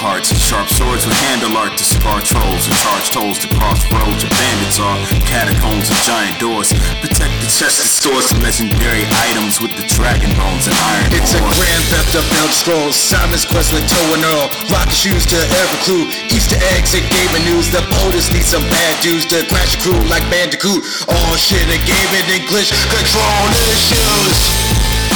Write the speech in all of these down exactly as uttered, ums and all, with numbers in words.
hearts, sharp swords with handle art to scar trolls and charge tolls to cross roads where bandits are. Catacombs and giant doors protect the chest and stores of legendary items with the dragon bones and iron ore. It's a grand theft of Elder Scrolls, Simon's Quest with Toe and Earl, rocket shoes to every clue, Easter eggs and gaming news. The POTUS need some bad dudes to crash a crew like Bandicoot. All shit and gaming English, control issues.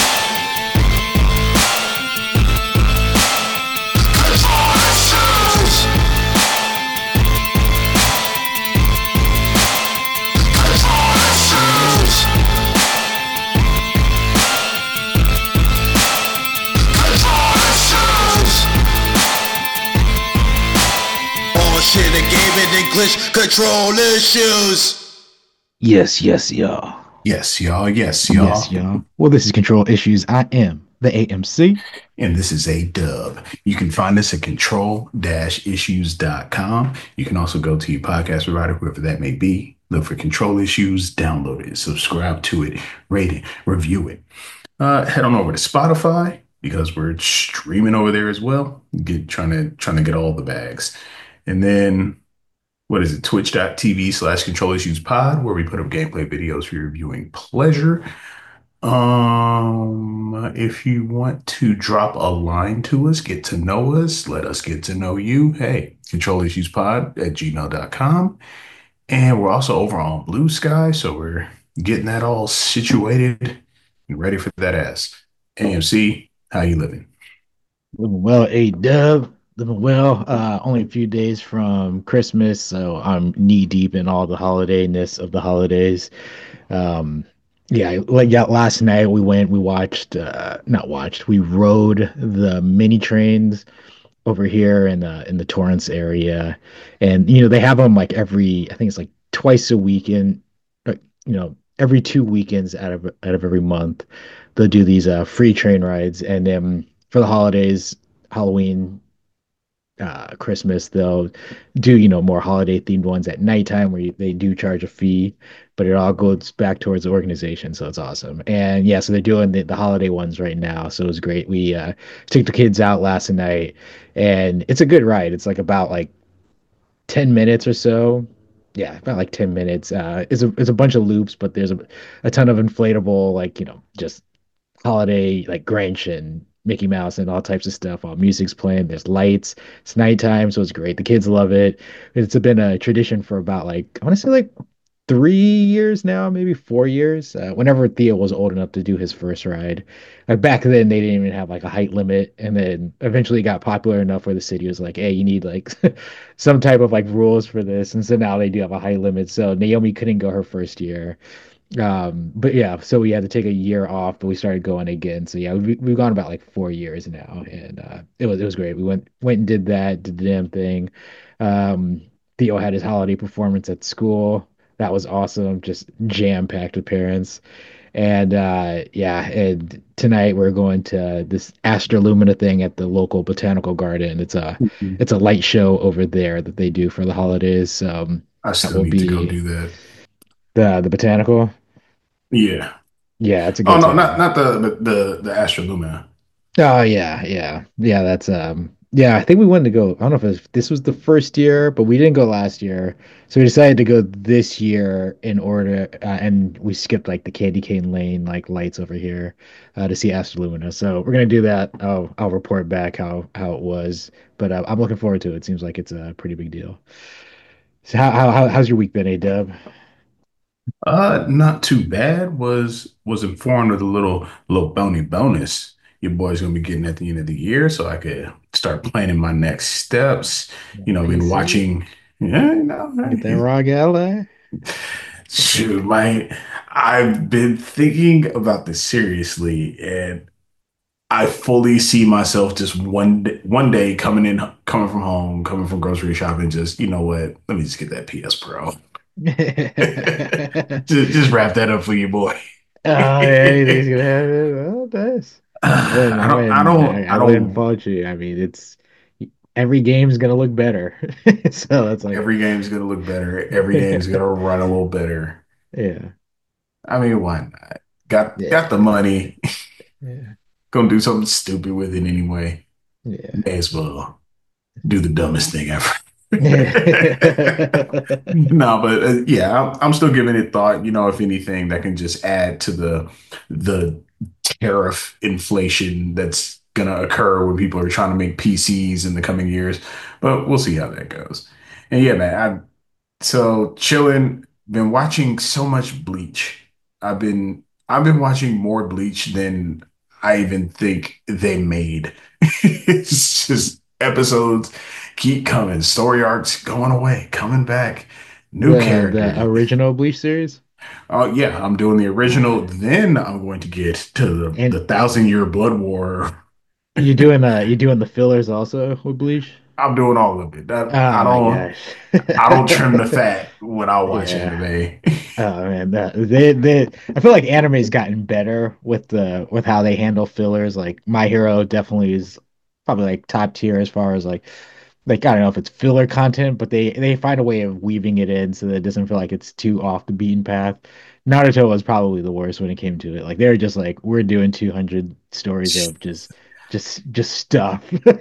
Shit and gaming English, control issues. Yes, yes, y'all. Yes, y'all. Yes, y'all. Yes, y'all. Well, this is Control Issues. I am the A M C. And this is A Dub. You can find us at control issues dot com. You can also go to your podcast provider, whoever that may be. Look for Control Issues, download it, subscribe to it, rate it, review it. Uh, head on over to Spotify because we're streaming over there as well. Get trying to trying to get all the bags. And then, what is it? Twitch.tv slash Control Issues Pod, where we put up gameplay videos for your viewing pleasure. Um, if you want to drop a line to us, get to know us, let us get to know you. Hey, Control Issues Pod at gmail dot com. And we're also over on Blue Sky, so we're getting that all situated and ready for that ass. A M C, how you living? Living well, A Dub. Living well. Uh, only a few days from Christmas, so I'm knee deep in all the holidayness of the holidays. Um, yeah, like yeah, last night we went, we watched, uh, not watched, we rode the mini trains over here in the in the Torrance area, and you know they have them like every, I think it's like twice a weekend, or, you know, every two weekends out of out of every month, they'll do these uh, free train rides, and then for the holidays, Halloween, uh Christmas, they'll do, you know, more holiday themed ones at nighttime where you, they do charge a fee, but it all goes back towards the organization, so it's awesome. And yeah, so they're doing the, the holiday ones right now, so it was great. We uh took the kids out last night, and it's a good ride. It's like about like ten minutes or so. Yeah, about like ten minutes. Uh it's a it's a bunch of loops, but there's a, a ton of inflatable, like, you know, just holiday, like Grinch and Mickey Mouse and all types of stuff. All music's playing. There's lights. It's nighttime, so it's great. The kids love it. It's been a tradition for about like, I want to say like three years now, maybe four years. Uh, whenever Theo was old enough to do his first ride, like back then they didn't even have like a height limit, and then eventually it got popular enough where the city was like, "Hey, you need like some type of like rules for this," and so now they do have a height limit. So Naomi couldn't go her first year. Um, but yeah, so we had to take a year off, but we started going again. So yeah, we, we've gone about like four years now, and uh, it was it was great. We went went and did that, did the damn thing. Um, Theo had his holiday performance at school. That was awesome, just jam packed with parents. And uh, yeah, and tonight we're going to this Astrolumina thing at the local botanical garden. It's a Mhm. it's a light show over there that they do for the holidays. Um, I that still will need to go be do that. the the botanical. Yeah. Yeah, it's a Oh good no, not time. not the the the, the Astrolumina. Oh yeah, yeah, yeah. That's um, yeah. I think we wanted to go. I don't know if it was, this was the first year, but we didn't go last year, so we decided to go this year in order, uh, and we skipped like the Candy Cane Lane like lights over here, uh, to see Asta Lumina. So we're gonna do that. I'll I'll report back how how it was, but uh, I'm looking forward to it. It seems like it's a pretty big deal. So how how how- how's your week been, A Dub? Uh, not too bad. Was was informed of the little little bony bonus your boy's gonna be getting at the end of the year, so I could start planning my next steps. You know, been P C, watching. Yeah, you know, get that raw gala. shoot, my I've been thinking about this seriously, and I fully see myself just one day, one day coming in, coming from home, coming from grocery shopping. Just, you know what? Let me just get that P S Pro. Just, just wrap that up for you, boy. Oh yeah, you think he's gonna have it? Well, nice. I wouldn't, I I don't, I wouldn't, I, don't, I I wouldn't don't. fault you. I mean, it's every game's gonna look better. So it's like, Every game's gonna look better. Every game's gonna run a little better. yeah, I mean, why not? Got, yeah, got the money. yeah, Gonna do something stupid with it anyway. yeah, May as well. do the dumbest thing ever. No, but uh, yeah, I'm, I'm still giving it thought. You know, if anything, that can just add to the the tariff inflation that's gonna occur when people are trying to make P Cs in the coming years. But we'll see how that goes. And yeah, man, I so chilling. Been watching so much Bleach. I've been I've been watching more Bleach than I even think they made. It's just episodes keep coming, story arcs going away, coming back, new The the characters. original Bleach series, Oh yeah, I'm doing the original. Then I'm going to get to the and the Thousand Year Blood War. you doing uh you doing the fillers also with Bleach? I'm doing all of it. That, I Oh my don't gosh. I don't trim the fat when I watch Yeah. anime. Oh man, that, they they I feel like anime's gotten better with the with how they handle fillers. Like My Hero definitely is probably like top tier as far as like like I don't know if it's filler content, but they they find a way of weaving it in so that it doesn't feel like it's too off the beaten path. Naruto was probably the worst when it came to it. Like they're just like we're doing two hundred stories of just just just stuff.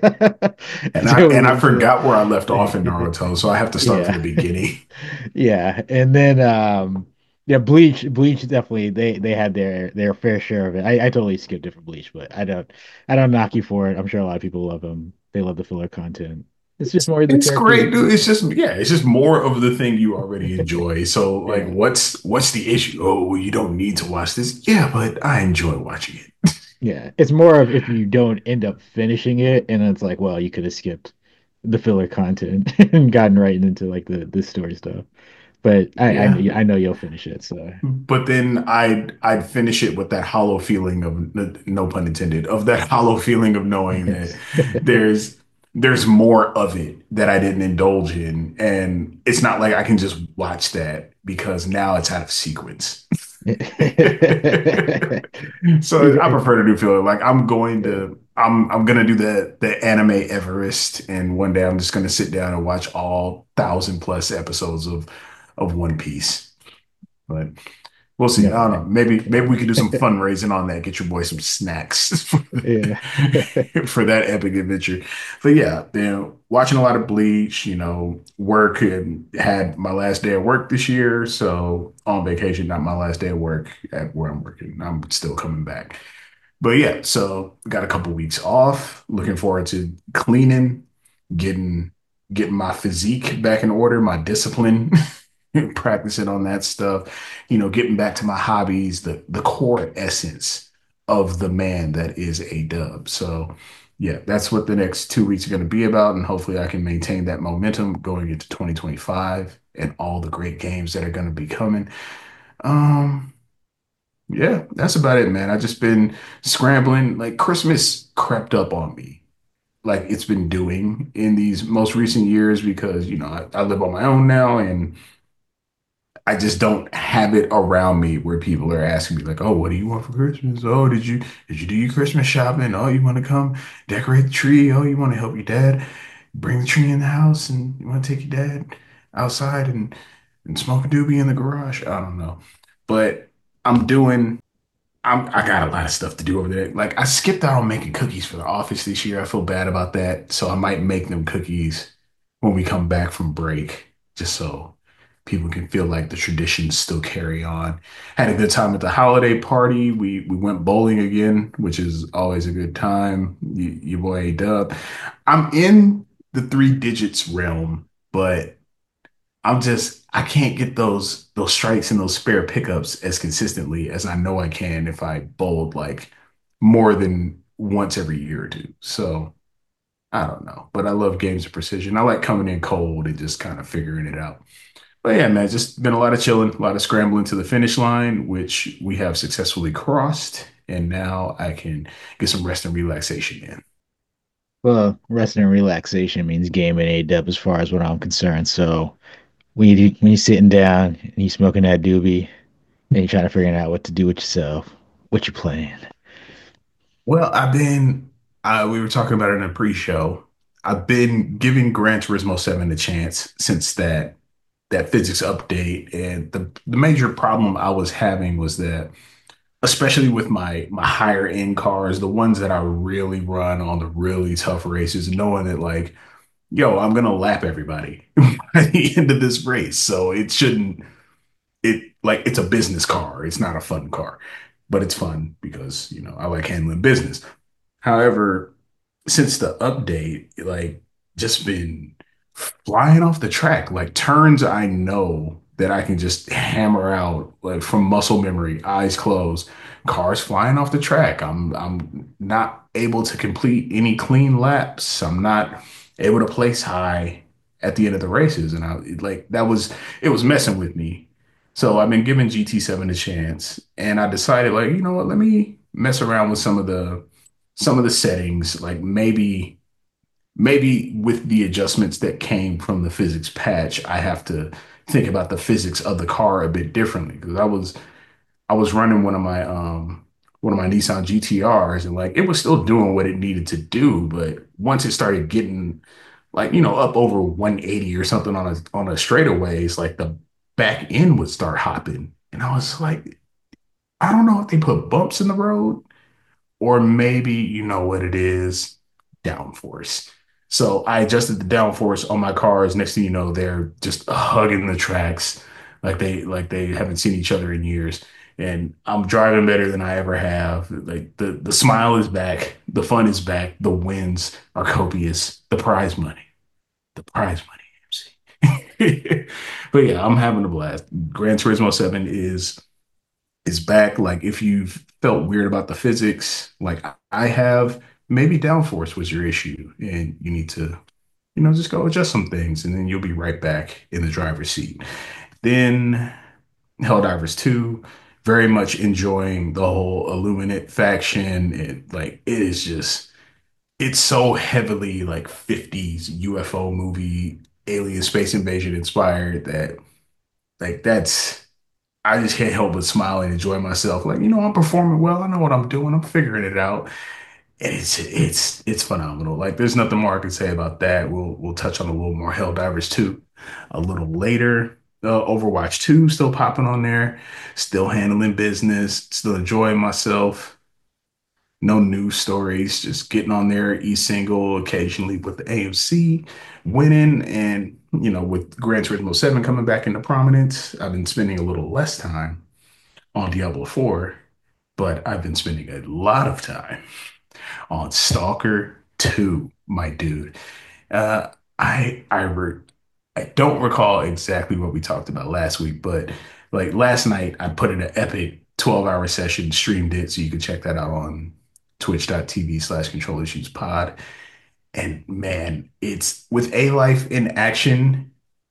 And I So we and I went to forgot where I left off in the Naruto, so I have to start from the yeah. beginning. Yeah, and then um yeah, Bleach Bleach definitely they they had their their fair share of it. I, I totally skipped it for Bleach, but I don't I don't knock you for it. I'm sure a lot of people love them. They love the filler content. It's just It's, more of the it's characters. great, dude. It's just yeah, it's just more of the thing you already enjoy. So like, Yeah. what's what's the issue? Oh, well, you don't need to watch this. Yeah, but I enjoy watching it. Yeah. It's more of if you don't end up finishing it and it's like, well, you could have skipped the filler content and gotten right into like the the story stuff. But I I, Yeah. know- I know you'll finish it, so But then I'd I'd finish it with that hollow feeling of no pun intended of that hollow feeling of knowing that yes. there's there's more of it that I didn't indulge in, and it's not like I can just watch that because now it's out of sequence. So I Yeah. prefer to do filler. Like I'm going Yeah. to I'm I'm gonna do the the anime Everest, and one day I'm just gonna sit down and watch all thousand plus episodes of of One Piece. But we'll see. No, I don't know. man. Maybe maybe we could do some fundraising on that. Get your boy some snacks for, Yeah. for that epic adventure. But yeah, you know, watching a lot of Bleach. You know, work and had my last day of work this year, so on vacation. Not my last day of work at where I'm working. I'm still coming back. But yeah, so got a couple weeks off. Looking forward to cleaning, getting getting my physique back in order, my discipline, practicing on that stuff, you know, getting back to my hobbies, the the core essence of the man that is a dub. So yeah, that's what the next two weeks are going to be about. And hopefully I can maintain that momentum going into twenty twenty-five and all the great games that are going to be coming. Um, yeah, that's about it, man. I just been scrambling. Like Christmas crept up on me, like it's been doing in these most recent years because, you know, I, I live on my own now and I just don't have it around me where people are asking me like, "Oh, what do you want for Christmas? Oh, did you did you do your Christmas shopping? Oh, you want to come decorate the tree? Oh, you want to help your dad bring the tree in the house and you want to take your dad outside and and smoke a doobie in the garage?" I don't know. But I'm doing I'm I got a lot of stuff to do over there. Like I skipped out on making cookies for the office this year. I feel bad about that. So I might make them cookies when we come back from break, just so people can feel like the traditions still carry on. Had a good time at the holiday party. We we went bowling again, which is always a good time. You, your boy A Dub. I'm in the three digits realm, but I'm just I can't get those those strikes and those spare pickups as consistently as I know I can if I bowled like more than once every year or two. So I don't know, but I love games of precision. I like coming in cold and just kind of figuring it out. But yeah, man, just been a lot of chilling, a lot of scrambling to the finish line, which we have successfully crossed. And now I can get some rest and relaxation in. Well, rest and relaxation means gaming A dub as far as what I'm concerned. So when you when you sitting down and you smoking that doobie and you're trying to figure out what to do with yourself, what you playing? Well, I've been, uh, we were talking about it in a pre-show. I've been giving Gran Turismo seven a chance since that that physics update. And the the major problem I was having was that, especially with my my higher end cars, the ones that I really run on the really tough races, knowing that like yo, I'm gonna lap everybody at the end of this race. So it shouldn't it like it's a business car. It's not a fun car, but it's fun because you know I like handling business. However, since the update, like just been flying off the track, like turns I know that I can just hammer out like from muscle memory, eyes closed, cars flying off the track. I'm I'm not able to complete any clean laps. I'm not able to place high at the end of the races, and I like that was it was messing with me. So I've been giving G T seven a chance, and I decided like you know what, let me mess around with some of the some of the settings, like maybe maybe with the adjustments that came from the physics patch, I have to think about the physics of the car a bit differently because I was I was running one of my um one of my Nissan G T Rs and like it was still doing what it needed to do, but once it started getting like you know up over one eighty or something on a on a straightaway, it's like the back end would start hopping, and I was like, I don't know if they put bumps in the road or maybe you know what it is, downforce. So I adjusted the downforce on my cars. Next thing you know, they're just hugging the tracks like they like they haven't seen each other in years. And I'm driving better than I ever have. Like the the smile is back, the fun is back, the wins are copious, the prize money, the prize money, M C. But yeah, I'm having a blast. Gran Turismo seven is is back. Like if you've felt weird about the physics, like I have, maybe downforce was your issue, and you need to, you know, just go adjust some things, and then you'll be right back in the driver's seat. Then Helldivers two, very much enjoying the whole Illuminate faction. And like it is just, it's so heavily like fifties U F O movie, alien space invasion inspired that like that's I just can't help but smile and enjoy myself. Like, you know, I'm performing well. I know what I'm doing. I'm figuring it out. And it's it's it's phenomenal. Like, there's nothing more I can say about that. We'll we'll touch on a little more Helldivers two a little later. Uh, Overwatch two still popping on there, still handling business, still enjoying myself. No news stories, just getting on there, e-single occasionally with the A M C, winning, and you know, with Gran Turismo seven coming back into prominence, I've been spending a little less time on Diablo four, but I've been spending a lot of time on Stalker two, my dude. Uh, I I re I don't recall exactly what we talked about last week, but like last night, I put in an epic twelve hour session, streamed it, so you can check that out on twitch.tv slash control issues pod. And man, it's with A Life in action.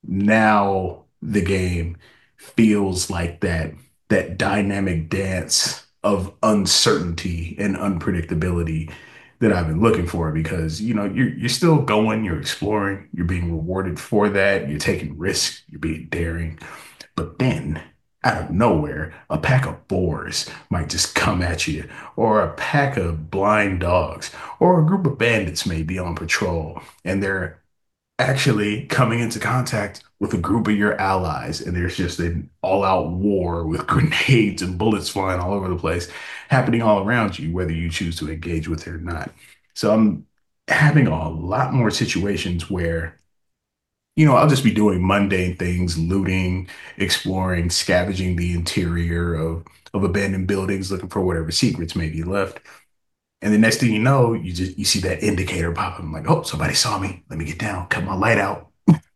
Now the game feels like that that dynamic dance of uncertainty and unpredictability that I've been looking for because you know you're you're still going, you're exploring, you're being rewarded for that, you're taking risks, you're being daring. But then, out of nowhere, a pack of boars might just come at you, or a pack of blind dogs, or a group of bandits may be on patrol, and they're actually coming into contact with a group of your allies, and there's just an all-out war with grenades and bullets flying all over the place, happening all around you, whether you choose to engage with it or not. So I'm having a lot more situations where you know, I'll just be doing mundane things, looting, exploring, scavenging the interior of of abandoned buildings, looking for whatever secrets may be left. And the next thing you know, you just you see that indicator pop up. I'm like, oh, somebody saw me. Let me get down, cut my light out.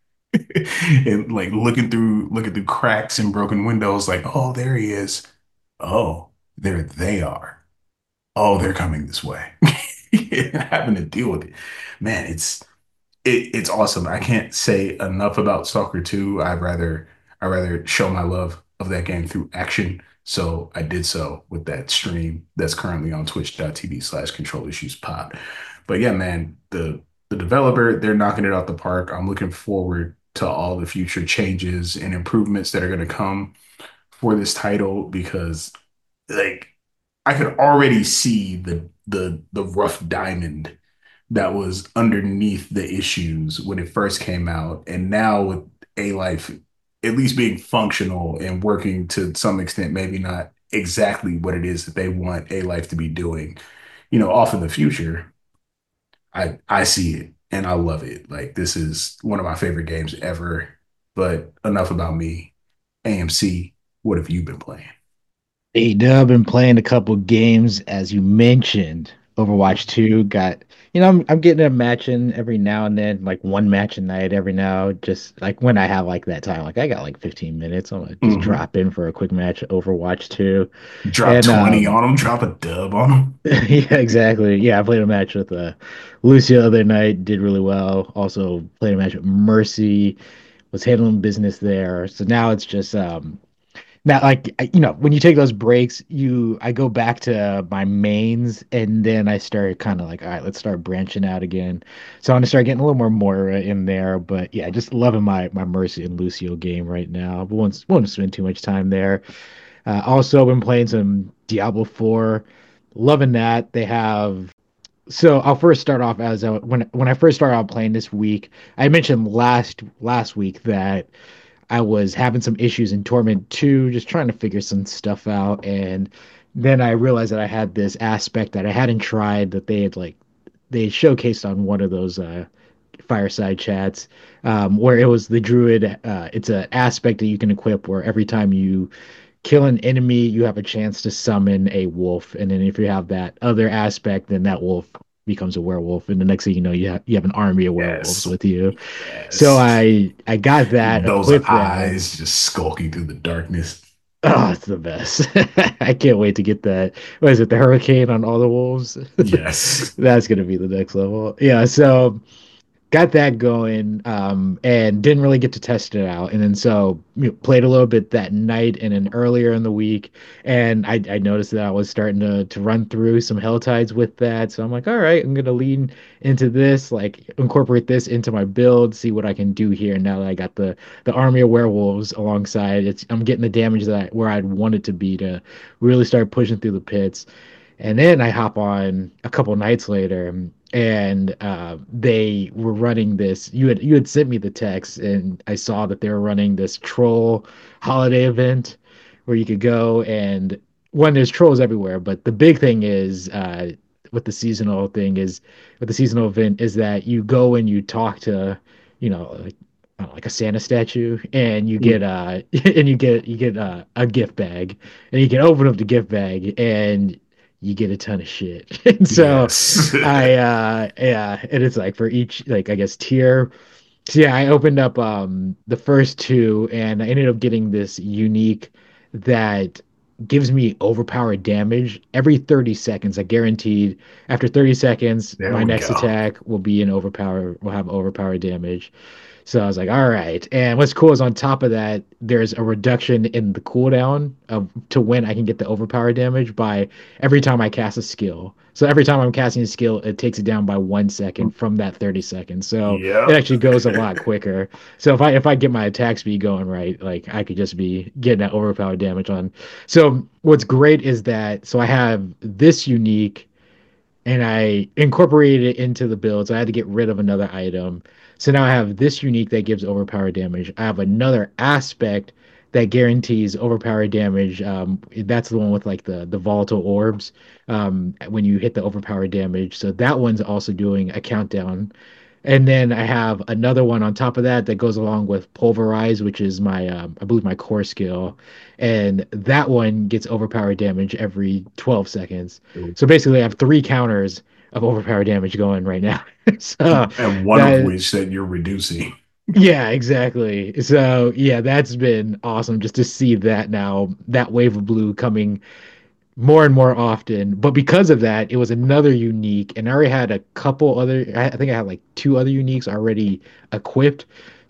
And like looking through looking through cracks and broken windows, like, oh, there he is. Oh, there they are. Oh, they're coming this way. Having to deal with it. Man, it's it, it's awesome. I can't say enough about Stalker two. I'd rather I rather show my love of that game through action. So I did so with that stream that's currently on twitch.tv slash control issues pod. But yeah, man, the the developer, they're knocking it out the park. I'm looking forward to all the future changes and improvements that are going to come for this title because like I could already see the the the rough diamond that was underneath the issues when it first came out. And now with A Life at least being functional and working to some extent, maybe not exactly what it is that they want A Life to be doing, you know, off in the future, I I see it. and I love it. Like this is one of my favorite games ever. But enough about me. A M C, what have you been playing? Hey, Dub, been playing a couple games as you mentioned. Overwatch two got, you know, I'm I'm getting a match in every now and then, like one match a night every now, just like when I have like that time. Like I got like fifteen minutes. I'm gonna just Hmm. drop in for a quick match of Overwatch two. Drop And twenty um on them, drop a dub on them. yeah, exactly. Yeah, I played a match with uh Lucio the other night, did really well. Also played a match with Mercy, was handling business there. So now it's just um now, like I- you know, when you take those breaks, you I go back to my mains, and then I start kind of like, all right, let's start branching out again. So I'm gonna start getting a little more Moira in there. But yeah, just loving my my Mercy and Lucio game right now. But won't won't spend too much time there. Uh, also been playing some Diablo four, loving that. They have so I'll first start off as uh, when when I first started out playing this week. I mentioned last last week that I was having some issues in Torment two, just trying to figure some stuff out. And then I realized that I had this aspect that I hadn't tried that they had like they had showcased on one of those uh fireside chats, um, where it was the druid. Uh, it's an aspect that you can equip where every time you kill an enemy, you have a chance to summon a wolf. And then if you have that other aspect, then that wolf becomes a werewolf. And the next thing you know, you have you have an army of werewolves Yes. with you. So Yes. I I got that, Those equipped that. eyes just skulking through the darkness. Oh, it's the best. I can't wait to get that. What is it, the hurricane on all the wolves? Yes. That's gonna be the next level. Yeah, so got that going, um, and didn't really get to test it out. And then so you know, played a little bit that night and then earlier in the week. And I, I noticed that I was starting to to run through some Hell Tides with that. So I'm like, all right, I'm gonna lean into this, like incorporate this into my build, see what I can do here. Now that I got the the army of werewolves alongside, it's I'm getting the damage that I, where I'd want it to be to really start pushing through the pits. And then I hop on a couple nights later, and uh, they were running this. You had you had sent me the text, and I saw that they were running this troll holiday event where you could go and one, there's trolls everywhere, but the big thing is uh, with the seasonal thing is with the seasonal event is that you go and you talk to, you know, like I don't know, like a Santa statue, and you get uh and you get you get uh, a gift bag, and you can open up the gift bag, and you get a ton of shit. And so Yes. I uh yeah, and it's like for each like I guess tier. So yeah, I opened up um the first two and I ended up getting this unique that gives me overpowered damage every thirty seconds. I guaranteed after thirty seconds There my we next go. attack will be an overpower will have overpowered damage. So I was like, all right. And what's cool is on top of that, there's a reduction in the cooldown of to when I can get the overpower damage by every time I cast a skill. So every time I'm casting a skill, it takes it down by one second from that thirty seconds. So it Yep. actually goes a lot quicker. So if I if I get my attack speed going right, like I could just be getting that overpowered damage on. So what's great is that so I have this unique and I incorporated it into the build. So I had to get rid of another item. So now I have this unique that gives overpower damage. I have another aspect that guarantees overpower damage. Um, that's the one with like the the volatile orbs. Um, when you hit the overpower damage. So that one's also doing a countdown. And then I have another one on top of that that goes along with Pulverize, which is my, um, I believe, my core skill. And that one gets overpower damage every twelve seconds. So basically, I have three counters of overpower damage going right now. So And one of that, which that you're reducing. yeah, exactly. So yeah, that's been awesome just to see that now, that wave of blue coming more and more often. But because of that, it was another unique, and I already had a couple other. I think I had like two other uniques already equipped.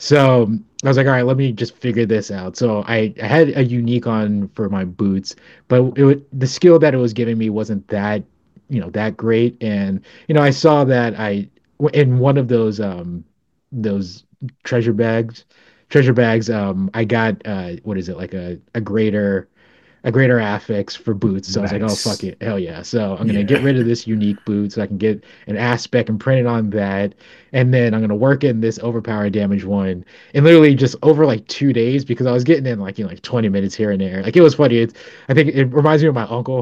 So I was like, all right, let me just figure this out. So I, I had a unique on for my boots, but it wa- the skill that it was giving me wasn't that, you know, that great. And you know, I saw that I in one of those um those treasure bags, treasure bags. Um, I got uh what is it like a a greater a greater affix for boots. So I was like, oh fuck Nice. it, hell yeah. So I'm gonna get Yeah. rid of this unique boot so I can get an aspect and print it on that. And then I'm gonna work in this overpower damage one. And literally just over like two days because I was getting in like you know like twenty minutes here and there. Like it was funny. It's I think it reminds me of my uncle.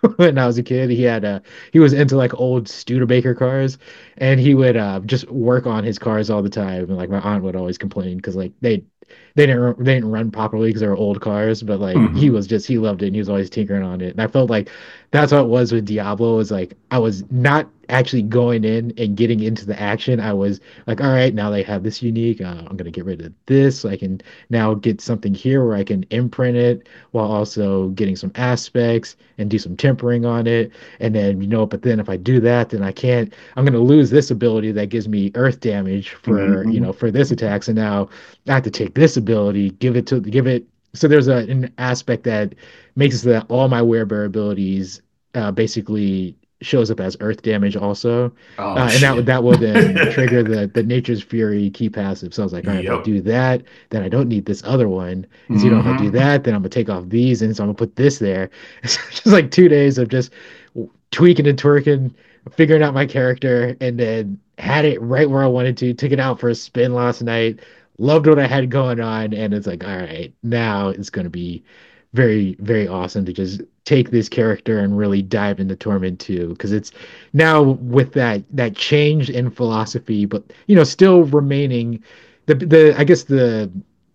when I was a kid. He had a he was into like old Studebaker cars, and he would uh, just work on his cars all the time. And like my aunt would always complain because like they they didn't they didn't run properly because they were old cars. But like he Hmm. was just he loved it and he was always tinkering on it. And I felt like that's what it was with Diablo. Is like I was not actually going in and getting into the action. I was like, all right, now they have this unique. Uh, I'm gonna get rid of this. So I can now get something here where I can imprint it while also getting some aspects and do some tempering on it. And then, you know, but then if I do that, then I can't, I'm going to lose this ability that gives me earth damage for, you know, Hmm. for this attack. So now I have to take this ability, give it to, give it. So there's a, an aspect that makes that all my werebear abilities uh, basically shows up as earth damage also. Oh Uh, and that would shit. that will then trigger the the Nature's Fury key passive. So I was like, all right, if I Yep. do that, then I don't need this other one. And so, you know, if I do Hmm. that, then I'm gonna take off these, and so I'm gonna put this there. It's just like two days of just tweaking and twerking, figuring out my character, and then had it right where I wanted to. Took it out for a spin last night. Loved what I had going on, and it's like, all right, now it's gonna be very, very awesome to just take this character and really dive into Torment two, because it's now with that that change in philosophy, but you know, still remaining the the I guess the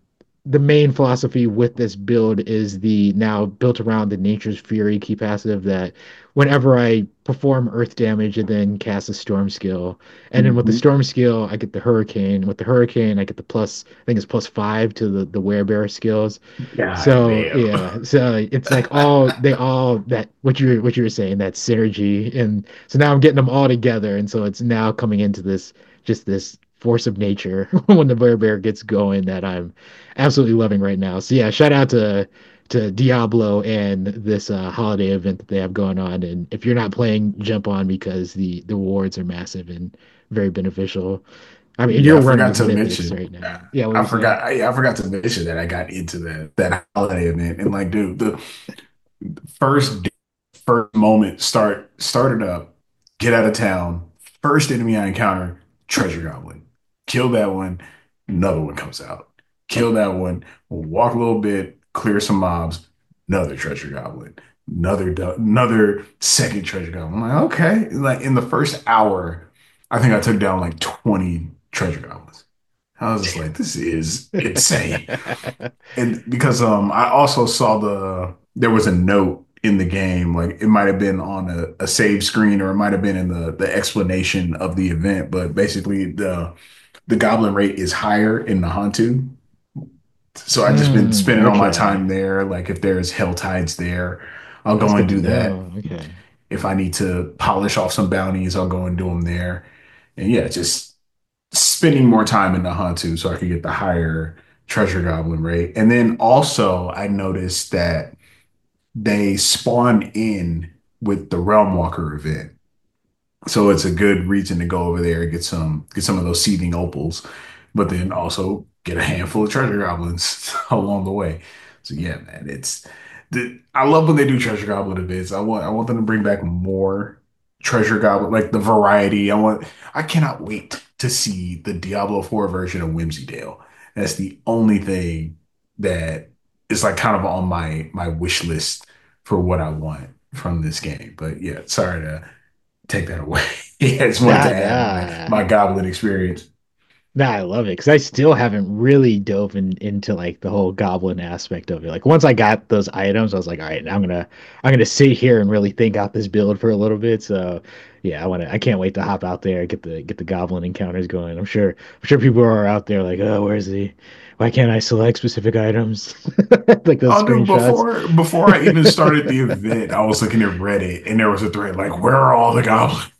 the main philosophy with this build is the now built around the Nature's Fury key passive that whenever I perform earth damage and then cast a storm skill, and then with the Hmm. storm skill I get the hurricane. With the hurricane I get the plus, I think it's plus five to the the werebear skills. God So damn. yeah, so it's like all they all that what you what you were saying, that synergy, and so now I'm getting them all together, and so it's now coming into this just this force of nature when the bear bear gets going that I'm absolutely loving right now. So yeah, shout out to to Diablo and this uh, holiday event that they have going on. And if you're not playing, jump on because the the rewards are massive and very beneficial. I mean, Yeah, you're I running forgot the to mythics mention. right now. Yeah, what were I you saying? forgot. Yeah, I forgot to mention that I got into that that holiday event, and like, dude, the first first moment start started up, get out of town. First enemy I encounter, treasure goblin. Kill that one, another one comes out. Kill that one, walk a little bit, clear some mobs, another treasure goblin. Another du- another second treasure goblin. I'm like, okay. Like in the first hour, I think I took down like twenty treasure goblins. I was just like, this is insane. And because um I also saw the there was a note in the game, like it might have been on a, a save screen or it might have been in the the explanation of the event, but basically the the goblin rate is higher in the Hantu. So I just been Mm, spending all my okay. time there. Like if there's hell tides there, I'll That's go and good to do that. know. Okay. If I need to polish off some bounties, I'll go and do them there. And yeah, just spending more time in the Hantu so I could get the higher treasure goblin rate. And then also I noticed that they spawn in with the Realm Walker event. So it's a good reason to go over there and get some get some of those seething opals, but then also get a handful of treasure goblins along the way. So yeah, man, it's the I love when they do treasure goblin events. I want I want them to bring back more treasure goblin, like the variety. I want I cannot wait to see the Diablo four version of Whimsydale. That's the only thing that is like kind of on my my wish list for what I want from this game. But yeah, sorry to take that away. Yeah, I just wanted Nah, to add my nah. my goblin experience. Nah, I love it because I still haven't really dove in, into like the whole goblin aspect of it. Like once I got those items, I was like, all right, now I'm gonna I'm gonna sit here and really think out this build for a little bit. So yeah, I wanna I can't wait to hop out there, get the get the goblin encounters going. I'm sure I'm sure people are out there like, oh, where's the why can't I select specific items? Like those Oh, dude, screenshots. before before I even started the event, I was looking at Reddit and there was a thread like, "Where are all the goblins?"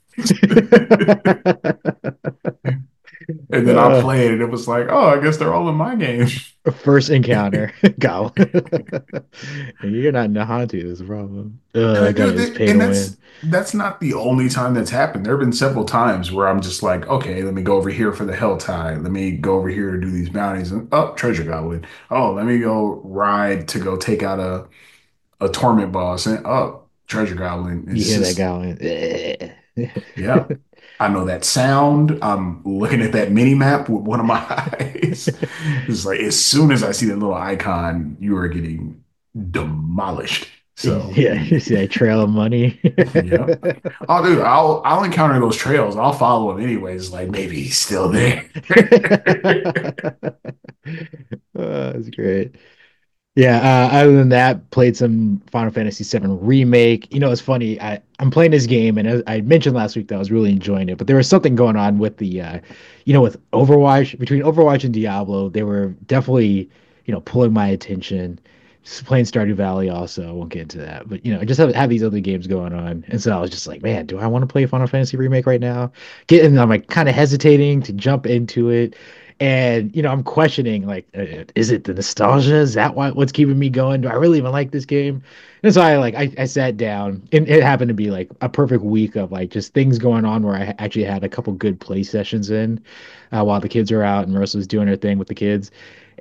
And then I Uh, played and it was like, "Oh, I guess they're all in my game." First encounter, go. You're not Nahantu, is the problem. Uh, And I I got do, it. It's th- pay to and win. that's that's not the only time that's happened. There have been several times where I'm just like, okay, let me go over here for the Hell Tide. Let me go over here to do these bounties. And oh, treasure goblin. Oh, let me go ride to go take out a a torment boss. And oh, treasure goblin. You It's hear that just going? yeah. I know that sound. I'm looking at that mini map with one of my eyes. It's like as soon as I see that little icon, you are getting demolished. So Yeah, yeah. you see that trail of money. Yeah. Oh, dude, I'll I'll encounter those trails. I'll follow him anyways. Like maybe he's still there. Oh, that's great. Yeah, uh, other than that, played some Final Fantasy seven Remake. You know, it's funny. I, I'm playing this game, and as I mentioned last week that I was really enjoying it, but there was something going on with the, uh, you know, with Overwatch, between Overwatch and Diablo, they were definitely, you know, pulling my attention. Just playing Stardew Valley also, I won't get into that, but you know, I just have, have these other games going on, and so I was just like, man, do I want to play Final Fantasy Remake right now? Getting, I'm like kind of hesitating to jump into it. And you know, I'm questioning like, uh, is it the nostalgia? Is that what, what's keeping me going? Do I really even like this game? And so I like I, I sat down, and it happened to be like a perfect week of like just things going on where I actually had a couple good play sessions in uh, while the kids were out and Marissa was doing her thing with the kids.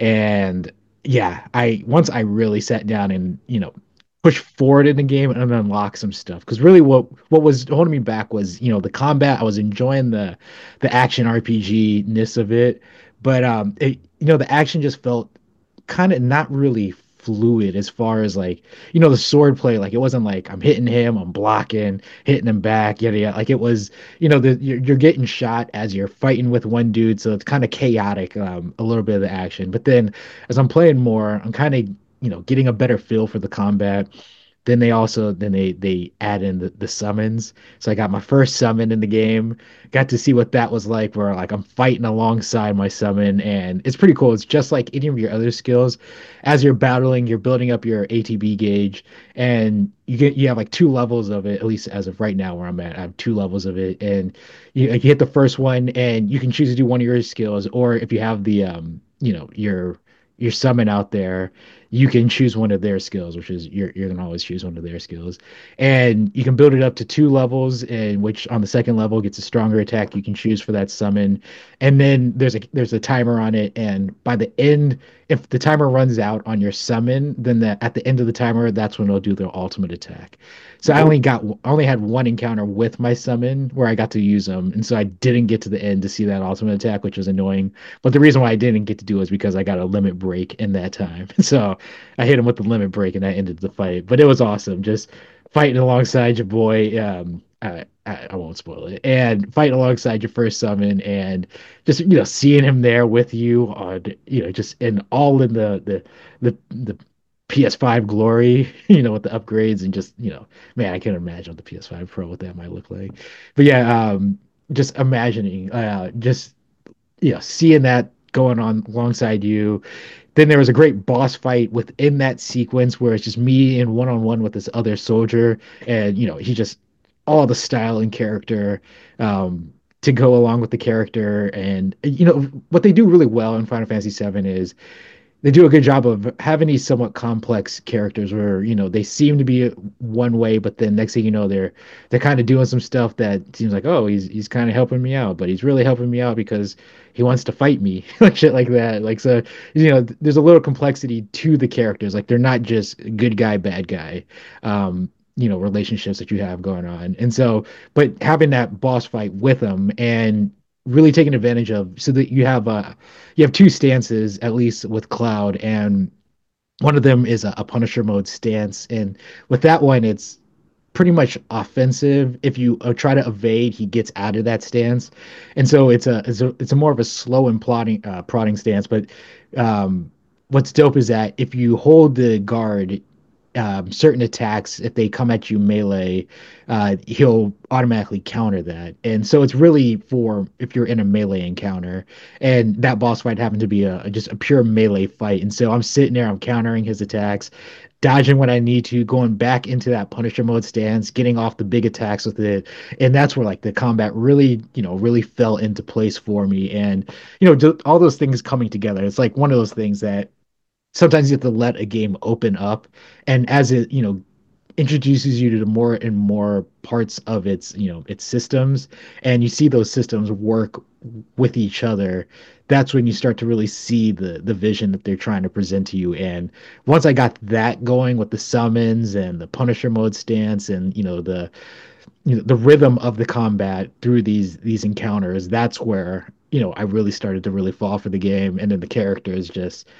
And yeah, I once I really sat down and you know push forward in the game and unlock some stuff because really what what was holding me back was you know the combat. I was enjoying the the action R P G ness of it, but um, it, you know, the action just felt kind of not really fluid as far as like, you know, the sword play. Like it wasn't like I'm hitting him, I'm blocking, hitting him back, yada yada. Like it was, you know, the you're, you're getting shot as you're fighting with one dude, so it's kind of chaotic, um, a little bit of the action. But then as I'm playing more, I'm kind of, you know, getting a better feel for the combat. Then they also then they they add in the, the summons. So I got my first summon in the game. Got to see what that was like where like I'm fighting alongside my summon and it's pretty cool. It's just like any of your other skills. As you're battling, you're building up your A T B gauge and you get you have like two levels of it, at least as of right now where I'm at. I have two levels of it and you, like, you hit the first one and you can choose to do one of your skills or if you have the um you know your your summon out there you can choose one of their skills, which is you're you're gonna always choose one of their skills, and you can build it up to two levels, in which on the second level gets a stronger attack you can choose for that summon, and then there's a there's a timer on it, and by the end, if the timer runs out on your summon, then the, at the end of the timer, that's when it'll do their ultimate attack. So I only got I only had one encounter with my summon where I got to use them, and so I didn't get to the end to see that ultimate attack, which was annoying. But the reason why I didn't get to do it is because I got a limit break in that time. So I hit him with the limit break, and that ended the fight. But it was awesome, just fighting alongside your boy. Um, I, I, I won't spoil it, and fighting alongside your first summon, and just you know seeing him there with you on you know just in all in the the the the P S five glory, you know, with the upgrades and just, you know, man, I can't imagine what the P S five Pro what that might look like. But yeah, um, just imagining, uh, just you know, seeing that going on alongside you. Then there was a great boss fight within that sequence where it's just me in one on one with this other soldier, and you know, he just all the style and character um, to go along with the character, and you know what they do really well in Final Fantasy seven is they do a good job of having these somewhat complex characters where you know they seem to be one way but then next thing you know they're they're kind of doing some stuff that seems like oh he's he's kind of helping me out but he's really helping me out because he wants to fight me like shit like that like so you know there's a little complexity to the characters like they're not just good guy bad guy um you know relationships that you have going on and so but having that boss fight with them and really taking advantage of so that you have uh you have two stances at least with Cloud, and one of them is a, a Punisher mode stance. And with that one, it's pretty much offensive. If you uh, try to evade, he gets out of that stance, and so it's a it's a, it's a more of a slow and plotting uh, prodding stance. But um, what's dope is that if you hold the guard, um, certain attacks, if they come at you melee, uh, he'll automatically counter that. And so it's really for if you're in a melee encounter. And that boss fight happened to be a just a pure melee fight. And so I'm sitting there, I'm countering his attacks, dodging when I need to, going back into that Punisher mode stance, getting off the big attacks with it. And that's where like the combat really, you know, really fell into place for me. And, you know, all those things coming together. It's like one of those things that sometimes you have to let a game open up and as it you know introduces you to more and more parts of its you know its systems and you see those systems work with each other that's when you start to really see the the vision that they're trying to present to you and once I got that going with the summons and the Punisher mode stance and you know the you know the rhythm of the combat through these these encounters that's where you know I really started to really fall for the game and then the characters just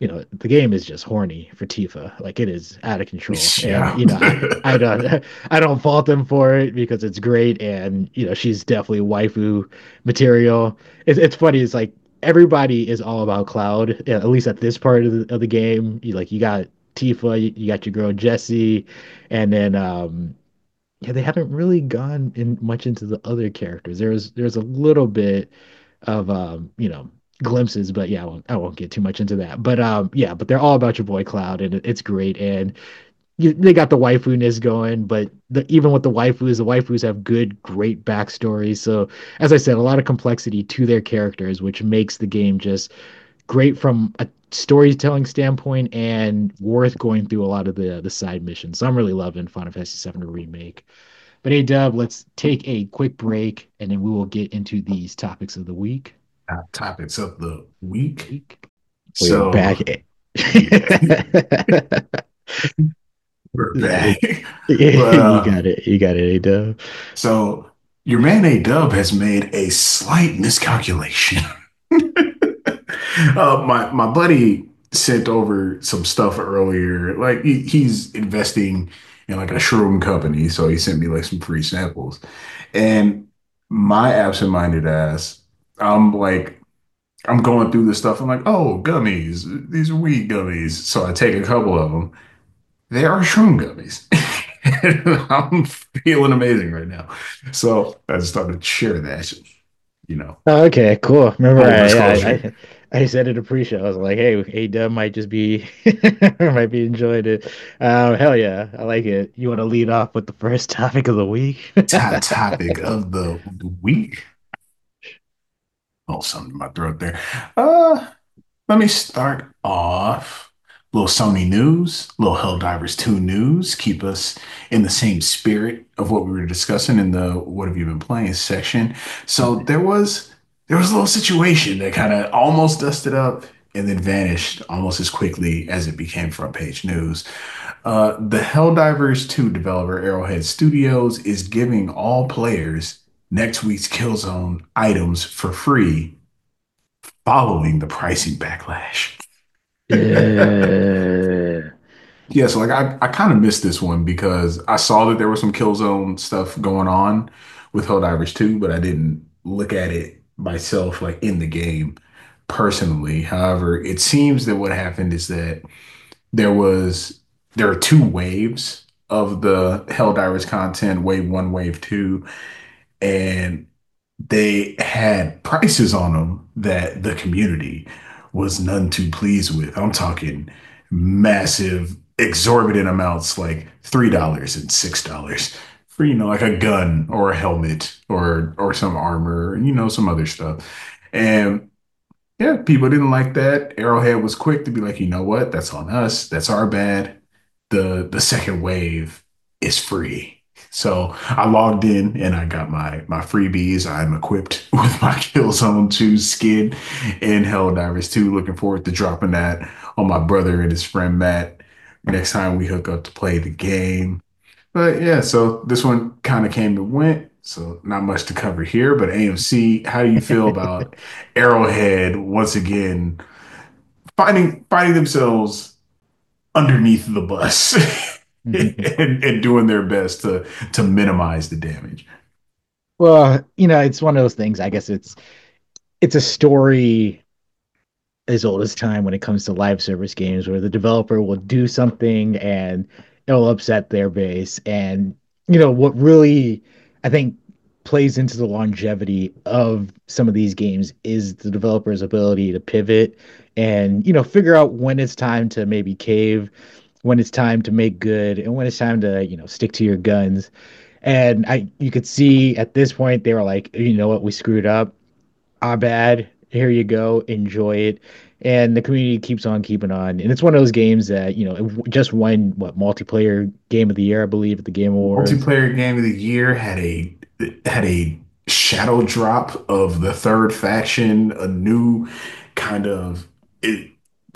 you know, the game is just horny for Tifa. Like it is out of control. And Yeah. you know, I, I don't I don't fault them for it because it's great and you know, she's definitely waifu material. It's it's funny, it's like everybody is all about Cloud, at least at this part of the of the game. You like you got Tifa, you, you got your girl Jessie, and then um yeah, they haven't really gone in much into the other characters. There's there's a little bit of um, you know, glimpses, but yeah, I won't I won't get too much into that. But um, yeah, but they're all about your boy Cloud, and it, it's great. And you, they got the waifu-ness going, but the, even with the waifus, the waifus have good, great backstories. So as I said, a lot of complexity to their characters, which makes the game just great from a storytelling standpoint and worth going through a lot of the the side missions. So I'm really loving Final Fantasy seven Remake. But hey, Dub, let's take a quick break and then we will get into these topics of the week. Uh, topics of the week. Week. We are So back. we're back. But You uh got it. You got it, hey, Dub. so your man A Dub has made a slight miscalculation. Uh, my my buddy sent over some stuff earlier. Like he, he's investing in like a shroom company, so he sent me like some free samples. And my absent-minded ass, I'm like, I'm going through this stuff. I'm like, oh, gummies. These are weed gummies. So I take a couple of them. They are shroom gummies. And I'm feeling amazing right now. So I just thought to share that, you know, Oh, okay, cool. Remember, full I, I disclosure. I I said it a pre-show. I was like, "Hey, A Dub might just be might be enjoying it." Um, hell yeah, I like it. You want to lead off with the first topic of the week? Top topic of the week. Oh, something in my throat there. Uh, Let me start off. Little Sony news, little Helldivers two news. Keep us in the same spirit of what we were discussing in the "What have you been playing" section. So there was there was a little situation that kind of almost dusted up and then vanished almost as quickly as it became front page news. Uh, the Helldivers two developer Arrowhead Studios is giving all players next week's Killzone items for free following the pricing backlash. Yeah. Yeah, so like I, I kind of missed this one because I saw that there was some Killzone stuff going on with Helldivers two, but I didn't look at it myself like in the game personally. However, it seems that what happened is that there was there are two waves of the Helldivers content, wave one, wave two, and they had prices on them that the community was none too pleased with. I'm talking massive, exorbitant amounts like three dollars and six dollars for, you know, like a gun or a helmet or or some armor, and you know, some other stuff. And yeah, people didn't like that. Arrowhead was quick to be like, you know what? That's on us. That's our bad. The the second wave is free. So I logged in and I got my my freebies. I'm equipped with my Killzone two skin in Helldivers two. Looking forward to dropping that on my brother and his friend Matt next time we hook up to play the game. But yeah, so this one kind of came and went. So not much to cover here. But A M C, how do you feel about Arrowhead once again finding finding themselves underneath the bus and, and doing their best to to minimize the damage? Well, you know, it's one of those things. I guess it's it's a story as old as time when it comes to live service games where the developer will do something and it'll upset their base. And, you know, what really, I think, plays into the longevity of some of these games is the developer's ability to pivot and, you know, figure out when it's time to maybe cave, when it's time to make good, and when it's time to, you know, stick to your guns. And I, you could see at this point, they were like, you know what, we screwed up, our bad. Here you go. Enjoy it. And the community keeps on keeping on. And it's one of those games that, you know, it just won what multiplayer game of the year, I believe, at the Game Awards. Multiplayer game of the year had a had a shadow drop of the third faction, a new kind of eh,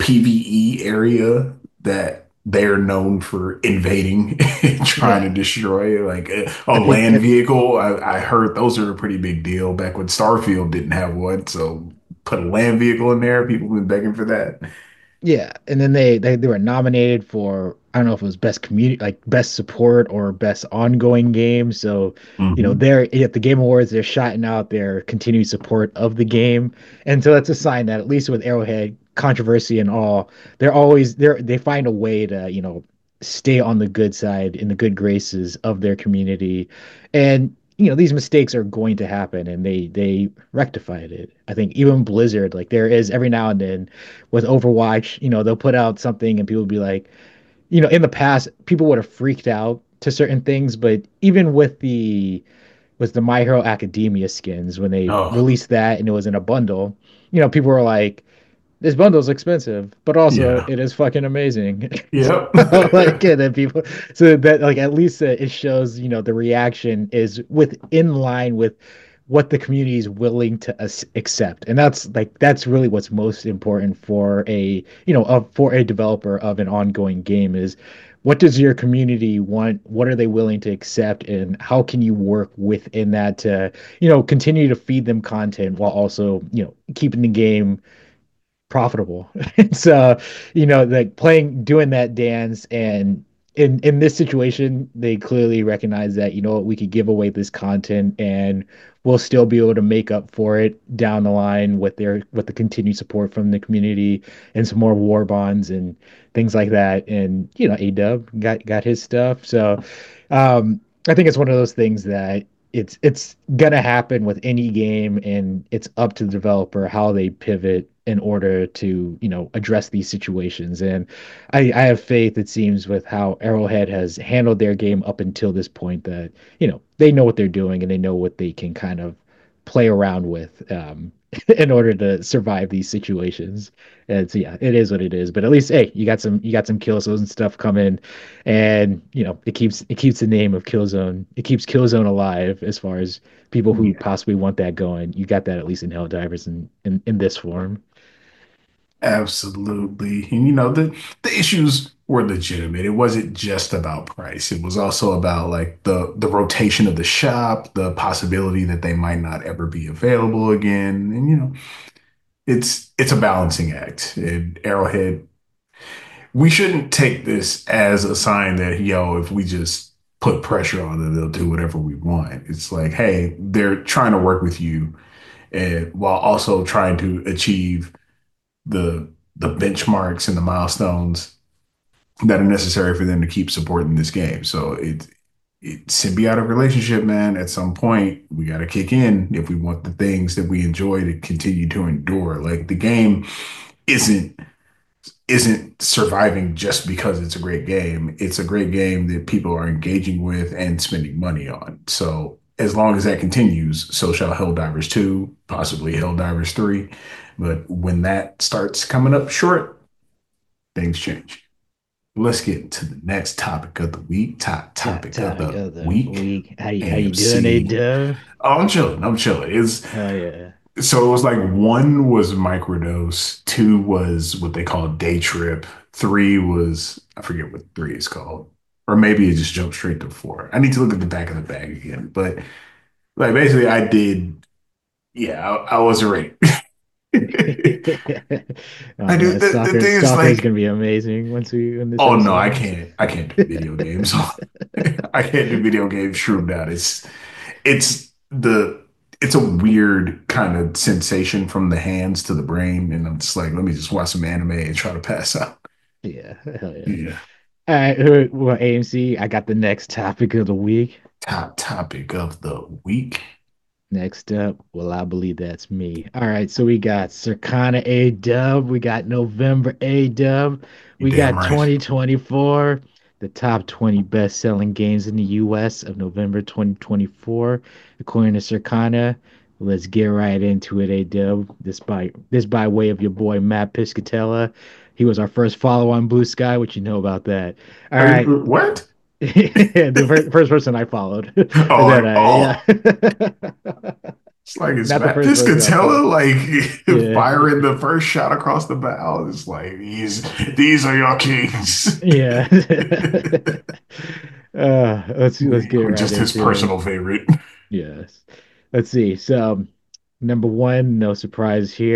PvE area that they're known for invading and trying to Yeah. destroy, like a, a I think land I, vehicle. I, I heard those are a pretty big deal back when Starfield didn't have one. So put a land vehicle in there. People have been begging for that. Yeah, and then they, they they were nominated for I don't know if it was best community like best support or best ongoing game. So, you know, Hmm. they're at the Game Awards, they're shouting out their continued support of the game. And so that's a sign that at least with Arrowhead, controversy and all, they're always they're they find a way to, you know, stay on the good side in the good graces of their community. And you know, these mistakes are going to happen and they they rectified it. I think even Blizzard, like there is every now and then with Overwatch, you know, they'll put out something and people will be like, you know, in the past, people would have freaked out to certain things, but even with the with the My Hero Academia skins, when they Oh, released that and it was in a bundle, you know, people were like, this bundle's expensive, but also yeah. it is fucking amazing. Yep. So, like, yeah, then people, so that like at least uh, it shows, you know, the reaction is with in line with what the community is willing to as- accept, and that's like that's really what's most important for a, you know, of for a developer of an ongoing game is what does your community want? What are they willing to accept, and how can you work within that to, you know, continue to feed them content while also, you know, keeping the game profitable. It's uh, you know, like playing doing that dance and in in this situation, they clearly recognize that, you know what, we could give away this content and we'll still be able to make up for it down the line with their with the continued support from the community and some more war bonds and things like that. And you know, A-Dub got got his stuff. So um I think it's one of those things that it's it's gonna happen with any game, and it's up to the developer how they pivot in order to, you know, address these situations. And I, I have faith, it seems, with how Arrowhead has handled their game up until this point that, you know, they know what they're doing and they know what they can kind of play around with um, in order to survive these situations. And so yeah, it is what it is. But at least hey, you got some you got some Killzone and stuff coming, and you know it keeps it keeps the name of Killzone it keeps Killzone alive as far as people who Yeah, possibly want that going. You got that at least in Helldivers in in, in this form. absolutely. And you know, the the issues were legitimate. It wasn't just about price. It was also about like the the rotation of the shop, the possibility that they might not ever be available again. And you know, it's it's a balancing act. And Arrowhead, we shouldn't take this as a sign that, yo, if we just put pressure on them, they'll do whatever we want. It's like, hey, they're trying to work with you and while also trying to achieve the the benchmarks and the milestones that are necessary for them to keep supporting this game. So it it's symbiotic relationship, man. At some point, we got to kick in if we want the things that we enjoy to continue to endure. Like the game isn't isn't surviving just because it's a great game. It's a great game that people are engaging with and spending money on. So as long as that continues, so shall Helldivers two, possibly Helldivers three. But when that starts coming up short, things change. Let's get into the next topic of the week. Top Top topic of topic the of the week. week. How you how you doing, A A M C. Dub? Oh, I'm chilling. I'm chilling. It's Hell yeah. so it was like one was microdose, two was what they call day trip, three was I forget what three is called, or maybe it just jumped straight to four. I need to look at the back of the bag again, but like basically I did, yeah, I, I was right. Oh I do. man, The, the soccer thing is soccer is like, gonna be amazing once we when this oh no, episode I ends. can't, I can't do video games. I can't do video games shroomed out. It's it's the it's a weird kind of sensation from the hands to the brain, and I'm just like, let me just watch some anime and try to pass out. Yeah, hell yeah. Yeah. All right, who- well, A M C, I got the next topic of the week. Top topic of the week. Next up, well, I believe that's me. All right, so we got Circana A Dub, we got November A Dub, You we damn got right. twenty twenty-four, the top twenty best-selling games in the U S of November twenty twenty-four, according to Circana. Let's get right into it, A Dub. This by this by way of your boy Matt Piscatella. He was our first follow on Blue Sky. What you know about that? All Are right. you what? The fir- first person I followed. And then Oh, I, oh. yeah. It's like it's Not the Matt first person I followed. Piscatella, like Yeah. firing the first shot across the bow. It's like these these are your kings. Yeah. Uh, let's let's get Or right just his into it. personal favorite. Yes. Let's see. So, number one, no surprise here.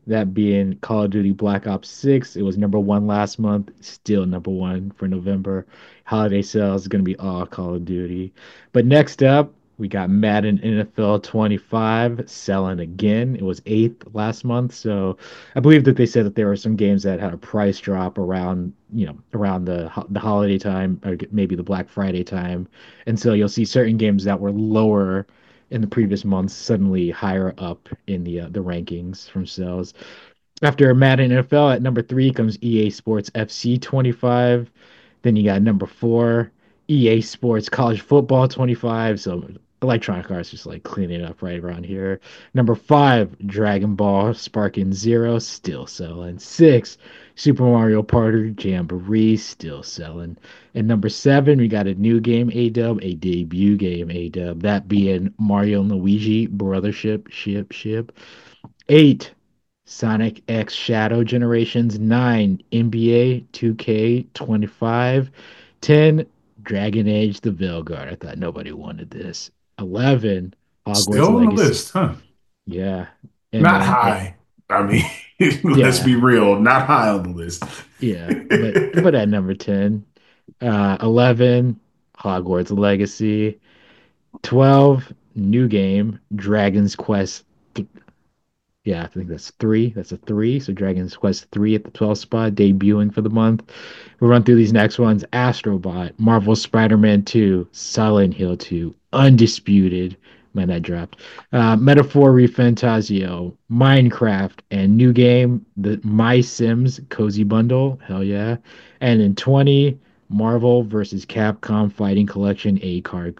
That being Call of Duty Black Ops six. It was number one last month, still number one for November. Holiday sales is going to be all Call of Duty. But next up, we got Madden N F L twenty-five selling again. It was eighth last month. So I believe that they said that there were some games that had a price drop around, you know, around the ho- the holiday time or maybe the Black Friday time. And so you'll see certain games that were lower in the previous months suddenly higher up in the uh, the rankings from sales. After Madden N F L at number three comes E A Sports F C twenty-five. Then you got number four, E A Sports College Football twenty-five. So Electronic Arts just like cleaning it up right around here. Number five, Dragon Ball Sparking Zero, still selling. Six, Super Mario Party Jamboree, still selling. And number seven, we got a new game, A-Dub, a debut game, A-Dub. That being Mario and Luigi Brothership, ship, ship. Eight, Sonic X Shadow Generations. Nine, N B A two K twenty-five. ten, Dragon Age The Veilguard. I thought nobody wanted this. eleven, Hogwarts Still on the Legacy. list, huh? Yeah. And Not then, eh, high. I mean, let's yeah, be real, not high on the list. yeah. But but at number ten, uh, eleven, Hogwarts Legacy. twelve, new game, Dragon's Quest. Yeah, I think that's three. That's a three. So Dragon's Quest three at the twelfth spot, debuting for the month. We'll run through these next ones. Astrobot, Marvel Spider-Man two, Silent Hill two, Undisputed. Man, that dropped. Uh, Metaphor Refantasio, Minecraft, and new game, the My Sims Cozy Bundle. Hell yeah. And in twenty, Marvel versus Capcom Fighting Collection A card.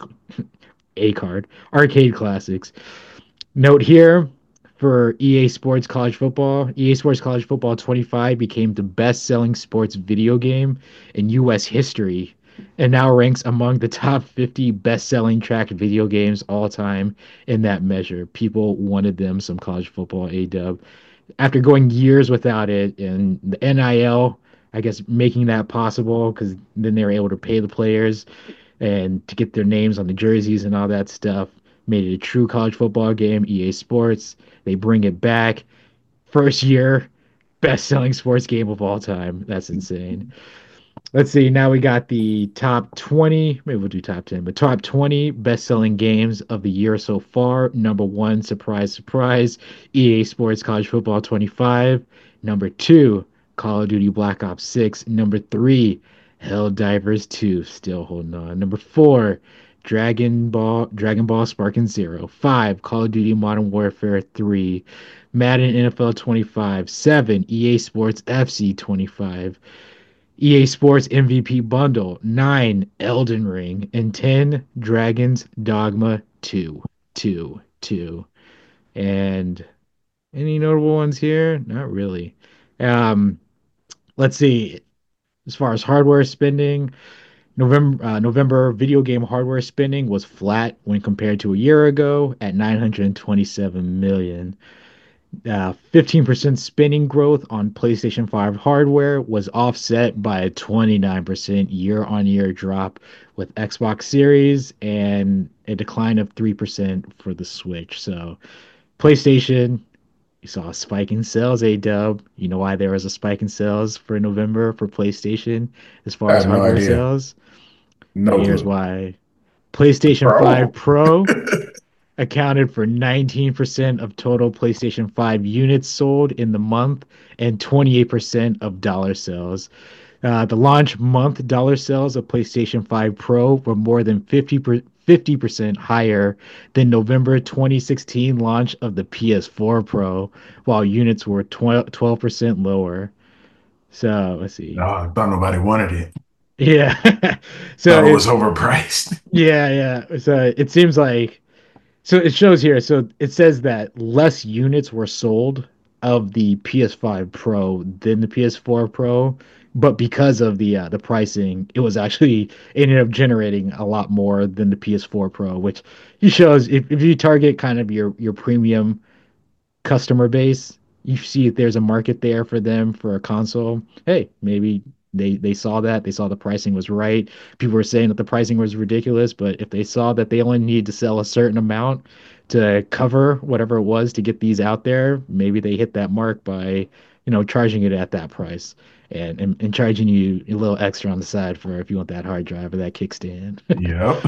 A card. Arcade Classics. Note here for E A Sports College Football, E A Sports College Football twenty-five became the best-selling sports video game in U S history and now ranks among the top fifty best-selling tracked video games all time in that measure. People wanted them some college football A-dub. After going years without it and the N I L, I guess making that possible because then they were able to pay the players and to get their names on the jerseys and all that stuff. Made it a true college football game. E A Sports, they bring it back. First year, best selling sports game of all time. That's insane. Let's see. Now we got the top twenty. Maybe we'll do top ten, but top twenty best selling games of the year so far. Number one, surprise, surprise, E A Sports College Football twenty-five. Number two, Call of Duty Black Ops six. Number three, Helldivers two. Still holding on. Number four, Dragon Ball Dragon Ball Sparking Zero. Five, Call of Duty Modern Warfare three. Madden N F L twenty-five. Seven, E A Sports F C twenty-five. E A Sports M V P Bundle, nine, Elden Ring, and ten, Dragon's Dogma two, two, two. And any notable ones here? Not really. Um, let's see. As far as hardware spending, November uh, November video game hardware spending was flat when compared to a year ago at nine hundred twenty-seven million. Uh, fifteen percent spending growth on PlayStation five hardware was offset by a twenty-nine percent year-on-year drop with Xbox Series and a decline of three percent for the Switch. So, PlayStation, you saw a spike in sales, A dub. You know why there was a spike in sales for November for PlayStation as I far as have no hardware idea. sales? No Here's clue. why. PlayStation five Bro. Pro accounted for nineteen percent of total PlayStation five units sold in the month and twenty-eight percent of dollar sales. Uh, the launch month dollar sales of PlayStation five Pro were more than fifty per, fifty percent higher than November twenty sixteen launch of the P S four Pro, while units were twelve percent lower. So let's No, see. I thought nobody wanted it. Yeah. So Thought it was it, overpriced. yeah, yeah. So it seems like so it shows here. So it says that less units were sold of the P S five Pro than the P S four Pro, but because of the uh, the pricing, it was actually it ended up generating a lot more than the P S four Pro, which it shows if, if you target kind of your your premium customer base, you see if there's a market there for them for a console. Hey, maybe They they saw that, they saw the pricing was right. People were saying that the pricing was ridiculous, but if they saw that they only need to sell a certain amount to cover whatever it was to get these out there, maybe they hit that mark by, you know, charging it at that price and and, and charging you a little extra on the side for if you want that hard drive or that kickstand. Yep.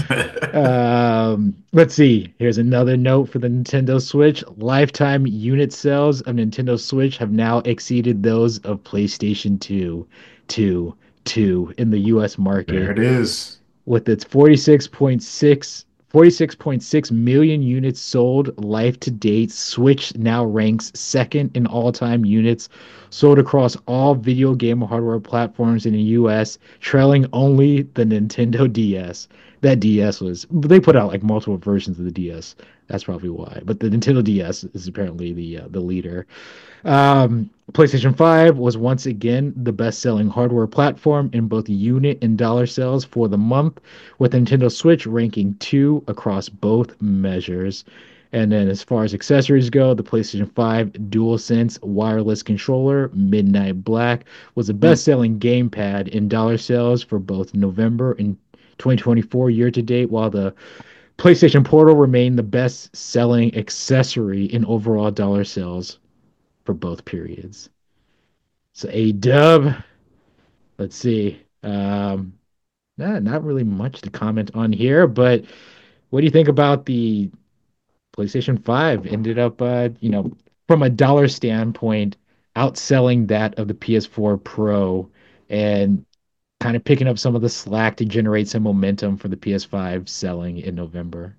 Um, let's see. Here's another note for the Nintendo Switch. Lifetime unit sales of Nintendo Switch have now exceeded those of PlayStation two, two, two in the U S There market it is. with its forty-six point six forty-six point six million units sold life to date. Switch now ranks second in all-time units sold across all video game hardware platforms in the U S, trailing only the Nintendo D S. That D S was, they put out like multiple versions of the D S. That's probably why. But the Nintendo D S is apparently the uh, the leader. Um, PlayStation five was once again the best-selling hardware platform in both unit and dollar sales for the month, with Nintendo Switch ranking two across both measures. And then as far as accessories go, the PlayStation five DualSense wireless controller, Midnight Black, was the Mm. best-selling gamepad in dollar sales for both November and twenty twenty-four year to date, while the PlayStation Portal remained the best-selling accessory in overall dollar sales for both periods. So a dub. Let's see. Um, nah, not really much to comment on here, but what do you think about the PlayStation five? Ended up, uh, you know, from a dollar standpoint, outselling that of the P S four Pro and kind of picking up some of the slack to generate some momentum for the P S five selling in November.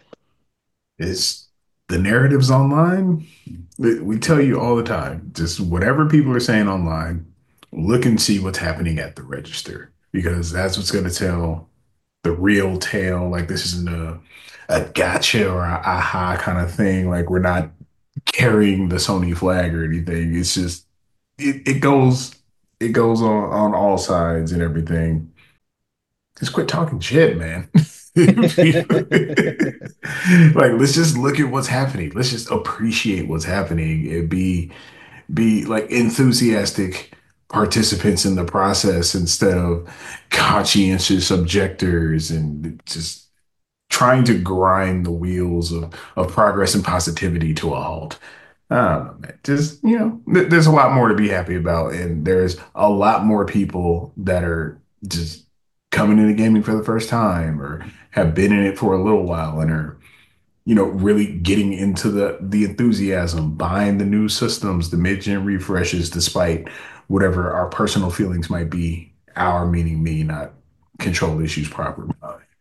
It's the narratives online. We we tell you all the time, just whatever people are saying online, look and see what's happening at the register because that's what's going to tell the real tale. Like this isn't a a gotcha or a aha kind of thing. Like we're not carrying the Sony flag or anything. It's just it, it goes it goes on on all sides and everything. Just quit talking shit, man. Like, let's just look at what's happening. Let's just appreciate what's happening and be be like enthusiastic participants in the process instead of conscientious objectors and just trying to grind the wheels of, of progress and positivity to a halt. I don't know, man. Just, you know, th there's a lot more to be happy about, and there's a lot more people that are just coming into gaming for the first time or have been in it for a little while and are, you know, really getting into the the enthusiasm, buying the new systems, the mid-gen refreshes, despite whatever our personal feelings might be. Our meaning me, not control issues proper.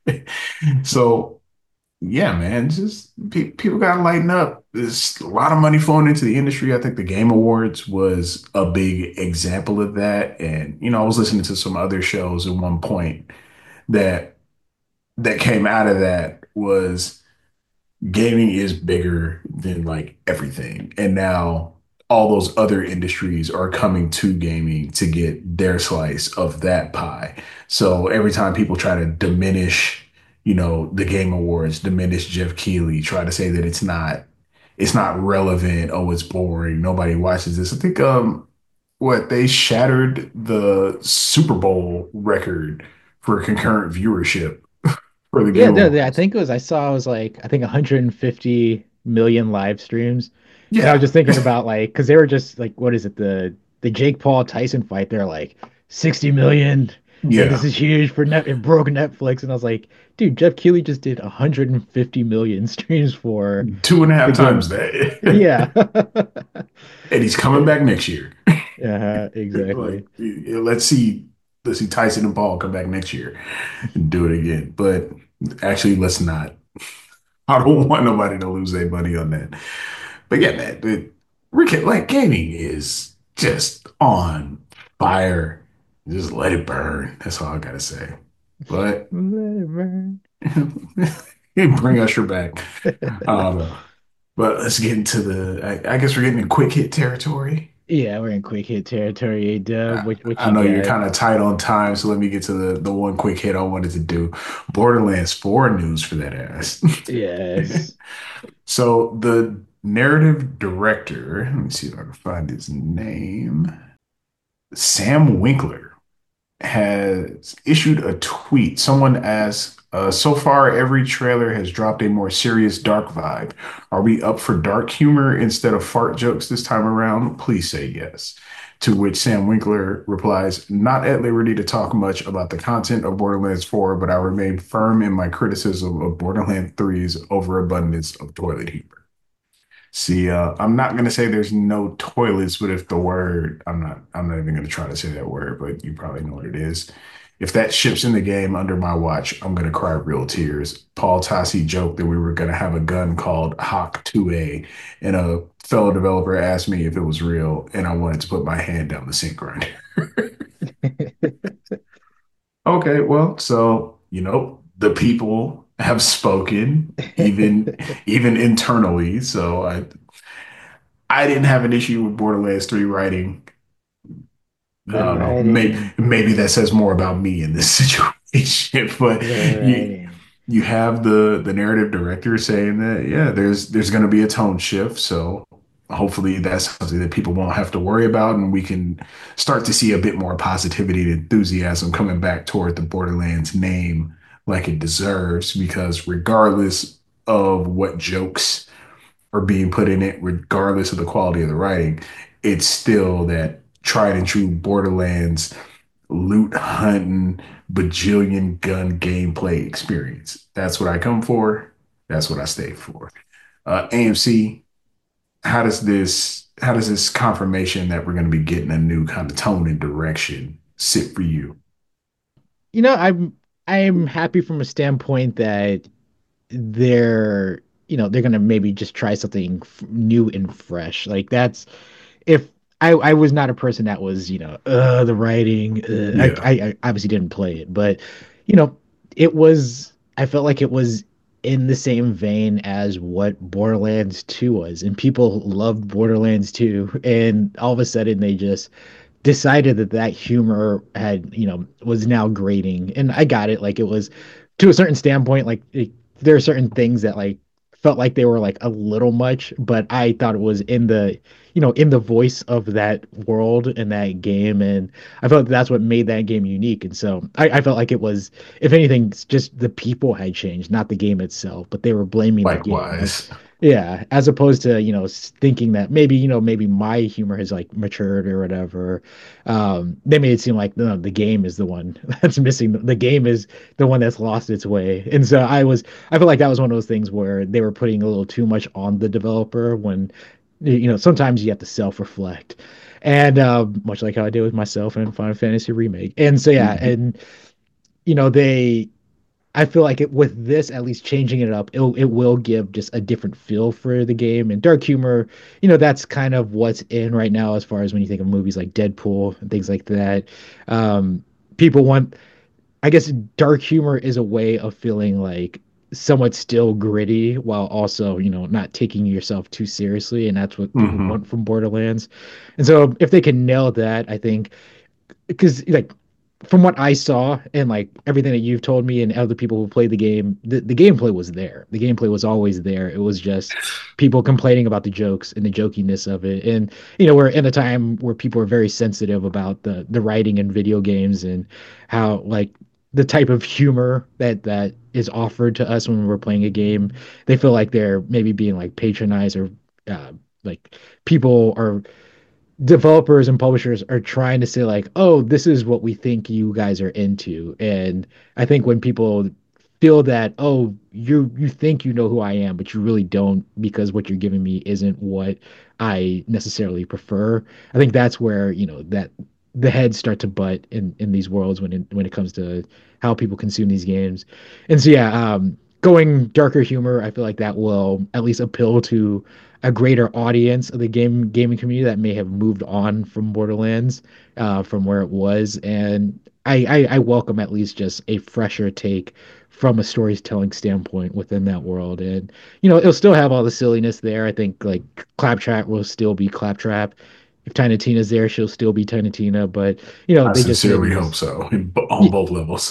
So yeah, man, just pe people gotta lighten up. There's a lot of money flowing into the industry. I think the Game Awards was a big example of that. And, you know, I was listening to some other shows at one point that that came out of that was gaming is bigger than like everything. And now all those other industries are coming to gaming to get their slice of that pie. So every time people try to diminish, you know, the Game Awards, diminish Jeff Keighley, try to say that it's not it's not relevant, oh, it's boring, nobody watches this. I think um what they shattered the Super Bowl record for concurrent viewership for the Yeah, Game the, the- I Awards. think it was I saw it was like I think one hundred fifty million live streams, and I was Yeah. just thinking about like because they were just like what is it the the Jake Paul Tyson fight? They're like sixty million. Like this Yeah. is huge for net. It broke Netflix, and I was like, dude, Jeff Keighley just did one hundred fifty million streams for Two and a the half times game. that. Yeah, And he's coming back next year. yeah, Like, exactly. let's see, let's see Tyson and Paul come back next year and do it again. But actually, let's not. I don't want nobody to lose their money on that. But yeah, man, the Rick, like gaming is just on fire. Just let it burn. That's all I gotta say. But Let it burn. bring Usher back. I don't know. But let's get into the. I, I guess we're getting in quick hit territory. Yeah, we're in quick hit territory, A Dub. I, What what I you know you're got? kind of tight on time, so let me get to the the one quick hit I wanted to do. Borderlands four news for that ass. Yes. So the narrative director, let me see if I can find his name. Sam Winkler. has issued a tweet. Someone asked, uh, so far every trailer has dropped a more serious dark vibe. Are we up for dark humor instead of fart jokes this time around? Please say yes. To which Sam Winkler replies, not at liberty to talk much about the content of Borderlands four, but I remain firm in my criticism of Borderlands three's overabundance of toilet humor. See, uh, I'm not gonna say there's no toilets, but if the word, I'm not, I'm not even gonna try to say that word, but you probably know what it is. If that ships in the game under my watch, I'm gonna cry real tears. Paul Tassi joked that we were gonna have a gun called Hawk two A, and a fellow developer asked me if it was real, and I wanted to put my hand down the sink grinder. Okay, well, so you know, the people have spoken, even even internally. So I I didn't have an issue with Borderlands three writing. I The don't know. Maybe writing, maybe that says more about me in this situation. But the you writing. you have the the narrative director saying that yeah, there's there's going to be a tone shift. So hopefully that's something that people won't have to worry about, and we can start to see a bit more positivity and enthusiasm coming back toward the Borderlands name like it deserves. Because regardless of what jokes are being put in it, regardless of the quality of the writing, it's still that tried and true Borderlands loot hunting, bajillion gun gameplay experience. That's what I come for. That's what I stay for. Uh, A M C, how does this how does this confirmation that we're going to be getting a new kind of tone and direction sit for you? You know, I'm I'm happy from a standpoint that they're, you know, they're gonna maybe just try something f- new and fresh. Like that's if I I was not a person that was, you know, uh the writing. Uh, I, Yeah, I I obviously didn't play it, but you know, it was. I felt like it was in the same vein as what Borderlands two was, and people loved Borderlands two, and all of a sudden they just decided that that humor had, you know, was now grating. And I got it. Like it was to a certain standpoint, like it, there are certain things that like felt like they were like a little much, but I thought it was in the, you know, in the voice of that world and that game. And I felt that's what made that game unique. And so I, I felt like it was, if anything, just the people had changed, not the game itself, but they were blaming the game. Like, likewise. yeah, as opposed to, you know, s- thinking that maybe, you know, maybe my humor has like matured or whatever. Um, they made it seem like no, the game is the one that's missing. The game is the one that's lost its way. And so I was, I feel like that was one of those things where they were putting a little too much on the developer when, you know, sometimes you have to self-reflect. And uh, much like how I did with myself in Final Fantasy Remake. And so, yeah, Mhm. and, you know, they, I feel like it with this at least changing it up, it it will give just a different feel for the game. And dark humor, you know, that's kind of what's in right now as far as when you think of movies like Deadpool and things like that. Um, people want, I guess, dark humor is a way of feeling like somewhat still gritty while also, you know, not taking yourself too seriously, and that's what people Mhm. want from Borderlands. And so if they can nail that, I think because like from what I saw and like everything that you've told me and other people who played the game, the, the gameplay was there. The gameplay was always there. It was just people complaining about the jokes and the jokiness of it. And you know, we're in a time where people are very sensitive about the the writing in video games and how like the type of humor that that is offered to us when we're playing a game. They feel like they're maybe being like patronized or uh, like people are developers and publishers are trying to say like, oh, this is what we think you guys are into. And I think when people feel that, oh, you you think you know who I am, but you really don't because what you're giving me isn't what I necessarily prefer. I think that's where, you know, that the heads start to butt in in these worlds when it when it comes to how people consume these games. And so yeah, um going darker humor, I feel like that will at least appeal to a greater audience of the game gaming community that may have moved on from Borderlands, uh, from where it was. And I, I, I welcome at least just a fresher take from a storytelling standpoint within that world. And you know, it'll still have all the silliness there. I think like Claptrap will still be Claptrap. If Tiny Tina's there, she'll still be Tiny Tina. But you know, I they just maybe sincerely hope just so in, on y- both levels.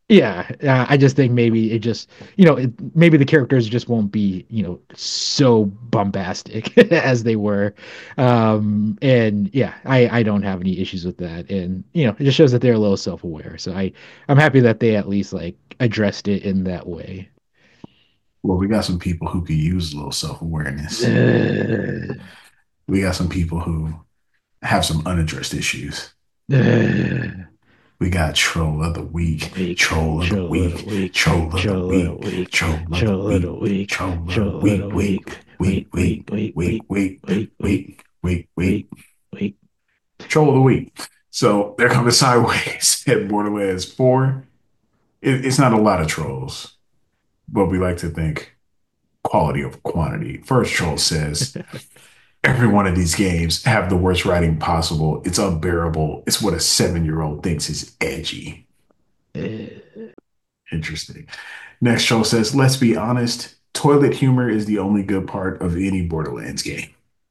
Yeah, uh, I just think maybe it just, you know, it, maybe the characters just won't be, you know, so bombastic as they were. Um, and yeah, I I don't have any issues with that. And you know, it just shows that they're a little self-aware. So I I'm happy that they at least like addressed it in that way. Well, we got some people who could use a little self-awareness. Ugh. We got some people who have some unaddressed issues. Ugh. We got troll of the week, Week, troll of the chill a little week, week, troll of the chill a little week, week, troll of the chill a week, little week, troll of the chill a week, little week, week, week, week, week, week, week, week, week, week, week, week, week, week, week, week, week. troll of the week. So they're coming sideways at Borderlands four. It, it's not a lot of trolls, but we like to think quality over quantity. First troll says, every one of these games have the worst writing possible. It's unbearable. It's what a seven year old thinks is edgy. Uh, Interesting. Next troll says, let's be honest, toilet humor is the only good part of any Borderlands game.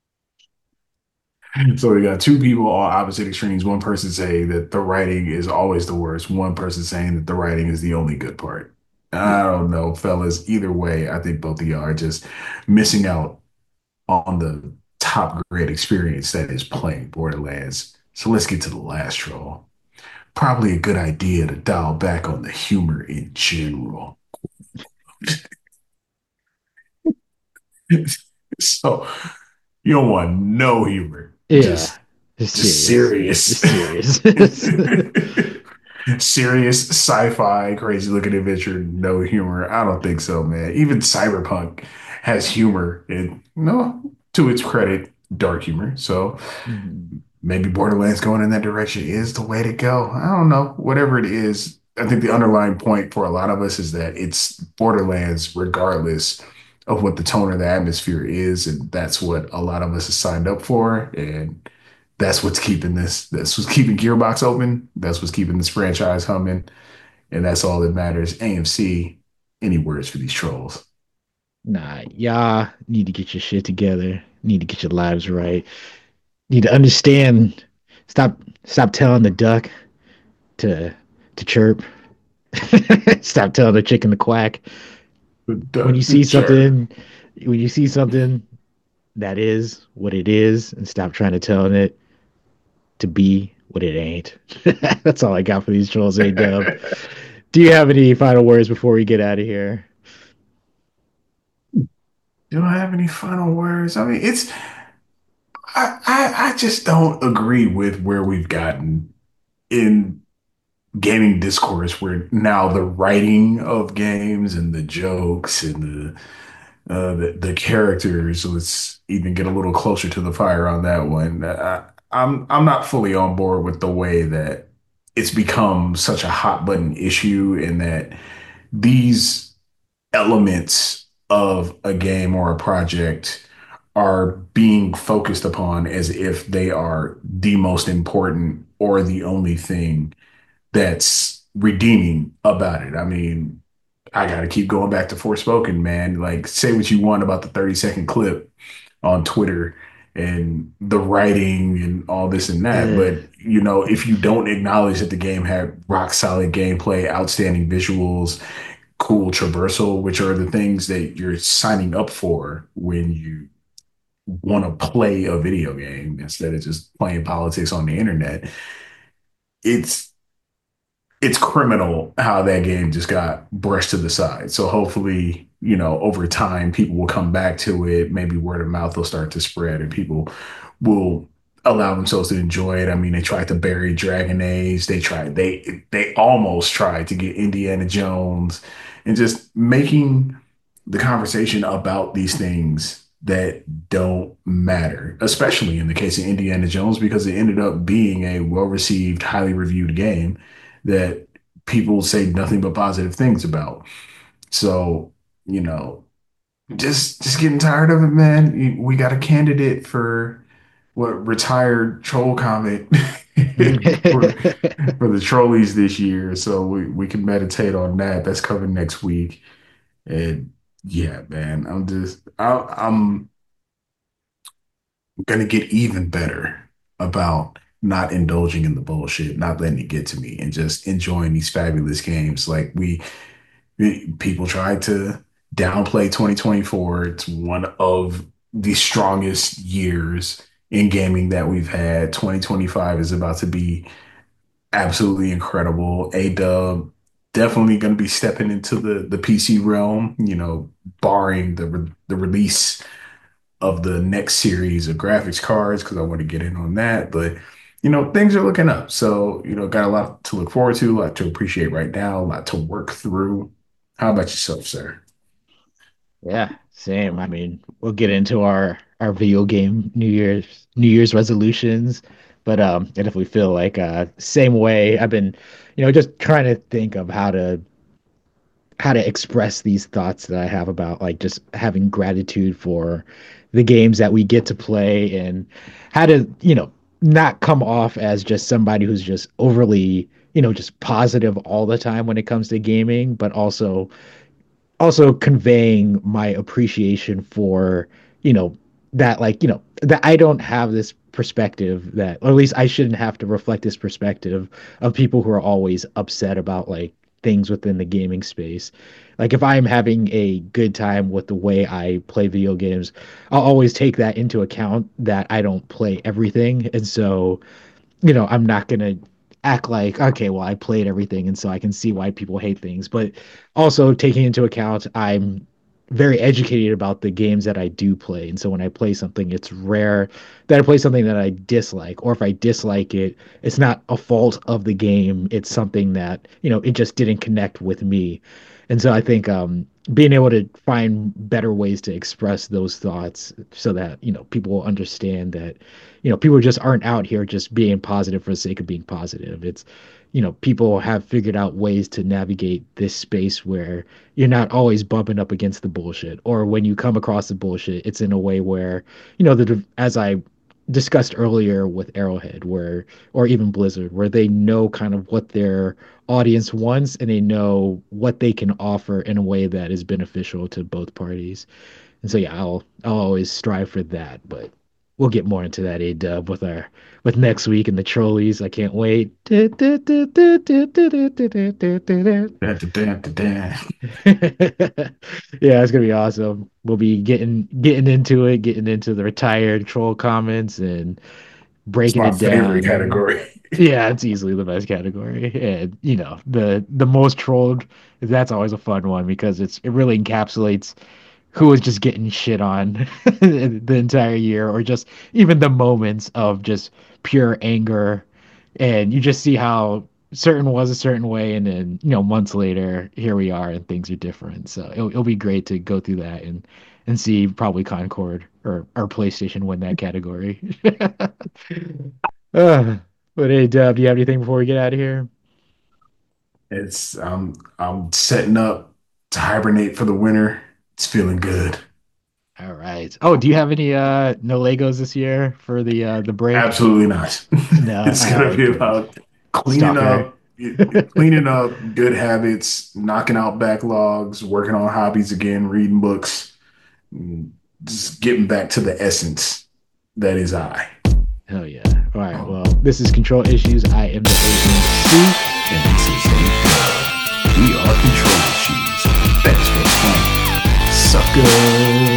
So we got two people on opposite extremes. One person saying that the writing is always the worst. One person saying that the writing is the only good part. I don't know, fellas. Either way, I think both of y'all are just missing out on the top grade experience that is playing Borderlands. So let's get to the last troll. Probably a good idea to dial back on the humor in general. So you don't want no humor, yeah, just it's just serious. serious, It's serious. serious sci-fi, crazy looking adventure, no humor. I don't think so, man. Even Cyberpunk has humor, and no, to its credit, dark humor. So Mhm. maybe Borderlands going in that direction is the way to go. I don't know. Whatever it is, I think the underlying point for a lot of us is that it's Borderlands, regardless of what the tone or the atmosphere is. And that's what a lot of us have signed up for. And that's what's keeping this, that's what's keeping Gearbox open. That's what's keeping this franchise humming. And that's all that matters. A M C, any words for these trolls? Nah, y'all need to get your shit together. Need to get your lives right. Need to understand. Stop, stop telling the duck to to chirp. Stop telling the chicken to quack. The When you duck, the see chirp. something, when you see something that is what it is, and stop trying to tell it to be what it ain't. That's all I got for these trolls, A Dub. Do you have any final words before we get out of here? Do I have any final words? I mean, it's I, I I just don't agree with where we've gotten in gaming discourse, where now the writing of games and the jokes and the uh, the, the characters. Let's even get a little closer to the fire on that one. I, I'm I'm not fully on board with the way that it's become such a hot button issue, and that these elements of a game or a project are being focused upon as if they are the most important or the only thing that's redeeming about it. I mean, I got to keep going back to Forspoken, man. Like, say what you want about the thirty second clip on Twitter and the writing and all this and that. Ugh. But, you know, if you don't acknowledge that the game had rock solid gameplay, outstanding visuals, cool traversal, which are the things that you're signing up for when you want to play a video game instead of just playing politics on the internet, it's it's criminal how that game just got brushed to the side. So hopefully, you know, over time, people will come back to it. Maybe word of mouth will start to spread and people will allow themselves to enjoy it. I mean, they tried to bury Dragon Age. They tried, they, they almost tried to get Indiana Jones, and just making the conversation about these things that don't matter, especially in the case of Indiana Jones, because it ended up being a well received, highly reviewed game that people say nothing but positive things about. So, you know, just just getting tired of it, man. We got a candidate for what, retired troll comment for for the trolleys this year. So we, we can meditate on that. That's coming next week. And yeah, man, I'm just I, I'm gonna get even better about not indulging in the bullshit, not letting it get to me, and just enjoying these fabulous games. Like we, we people tried to downplay twenty twenty-four. It's one of the strongest years in gaming that we've had. twenty twenty-five is about to be absolutely incredible. A-Dub definitely going to be stepping into the the P C realm, you know, barring the re the release of the next series of graphics cards, because I want to get in on that. But, you know, things are looking up. So, you know, got a lot to look forward to, a lot to appreciate right now, a lot to work through. How about yourself, sir? Yeah, same. I mean, we'll get into our our video game New Year's New Year's resolutions, but um, and if we feel like uh, same way, I've been, you know, just trying to think of how to how to express these thoughts that I have about like just having gratitude for the games that we get to play and how to, you know, not come off as just somebody who's just overly, you know, just positive all the time when it comes to gaming, but also also conveying my appreciation for, you know, that like, you know, that I don't have this perspective that, or at least I shouldn't have to reflect this perspective of people who are always upset about like things within the gaming space. Like if I'm having a good time with the way I play video games, I'll always take that into account that I don't play everything. And so, you know, I'm not gonna act like, okay, well, I played everything, and so I can see why people hate things. But also taking into account, I'm very educated about the games that I do play. And so when I play something, it's rare that I play something that I dislike, or if I dislike it, it's not a fault of the game. It's something that, you know, it just didn't connect with me. And so I think um, being able to find better ways to express those thoughts so that, you know, people will understand that, you know, people just aren't out here just being positive for the sake of being positive. It's, you know, people have figured out ways to navigate this space where you're not always bumping up against the bullshit, or when you come across the bullshit, it's in a way where, you know, the as I discussed earlier with Arrowhead, where or even Blizzard, where they know kind of what their audience wants and they know what they can offer in a way that is beneficial to both parties. And so yeah, I'll I'll always strive for that, but we'll get more into that A-Dub with our with next week and the trolleys. I can't wait. Yeah, it's gonna be awesome. We'll be getting getting into it, getting into the retired troll comments and It's breaking my it favorite down. category. Yeah, it's easily the best category. And you know, the the most trolled, that's always a fun one because it's it really encapsulates who was just getting shit on the entire year, or just even the moments of just pure anger. And you just see how certain was a certain way, and then, you know, months later, here we are, and things are different. So it'll, it'll be great to go through that and and see probably Concord or or PlayStation win that category. uh, but hey, Dub, do you have anything before we get out of here? It's um I'm setting up to hibernate for the winter. It's feeling good. All right. Oh, do you have any uh no Legos this year for the uh the break? Absolutely not. No. It's All gonna right, be good. about cleaning Stalker. up, cleaning up good habits, knocking out backlogs, working on hobbies again, reading books, mm, just getting back to the essence that is I. Hell yeah. All right. Well, this is Control Issues. I am the agent C. And this is a dub. We are Control Issues. Thanks for playing. Sucker.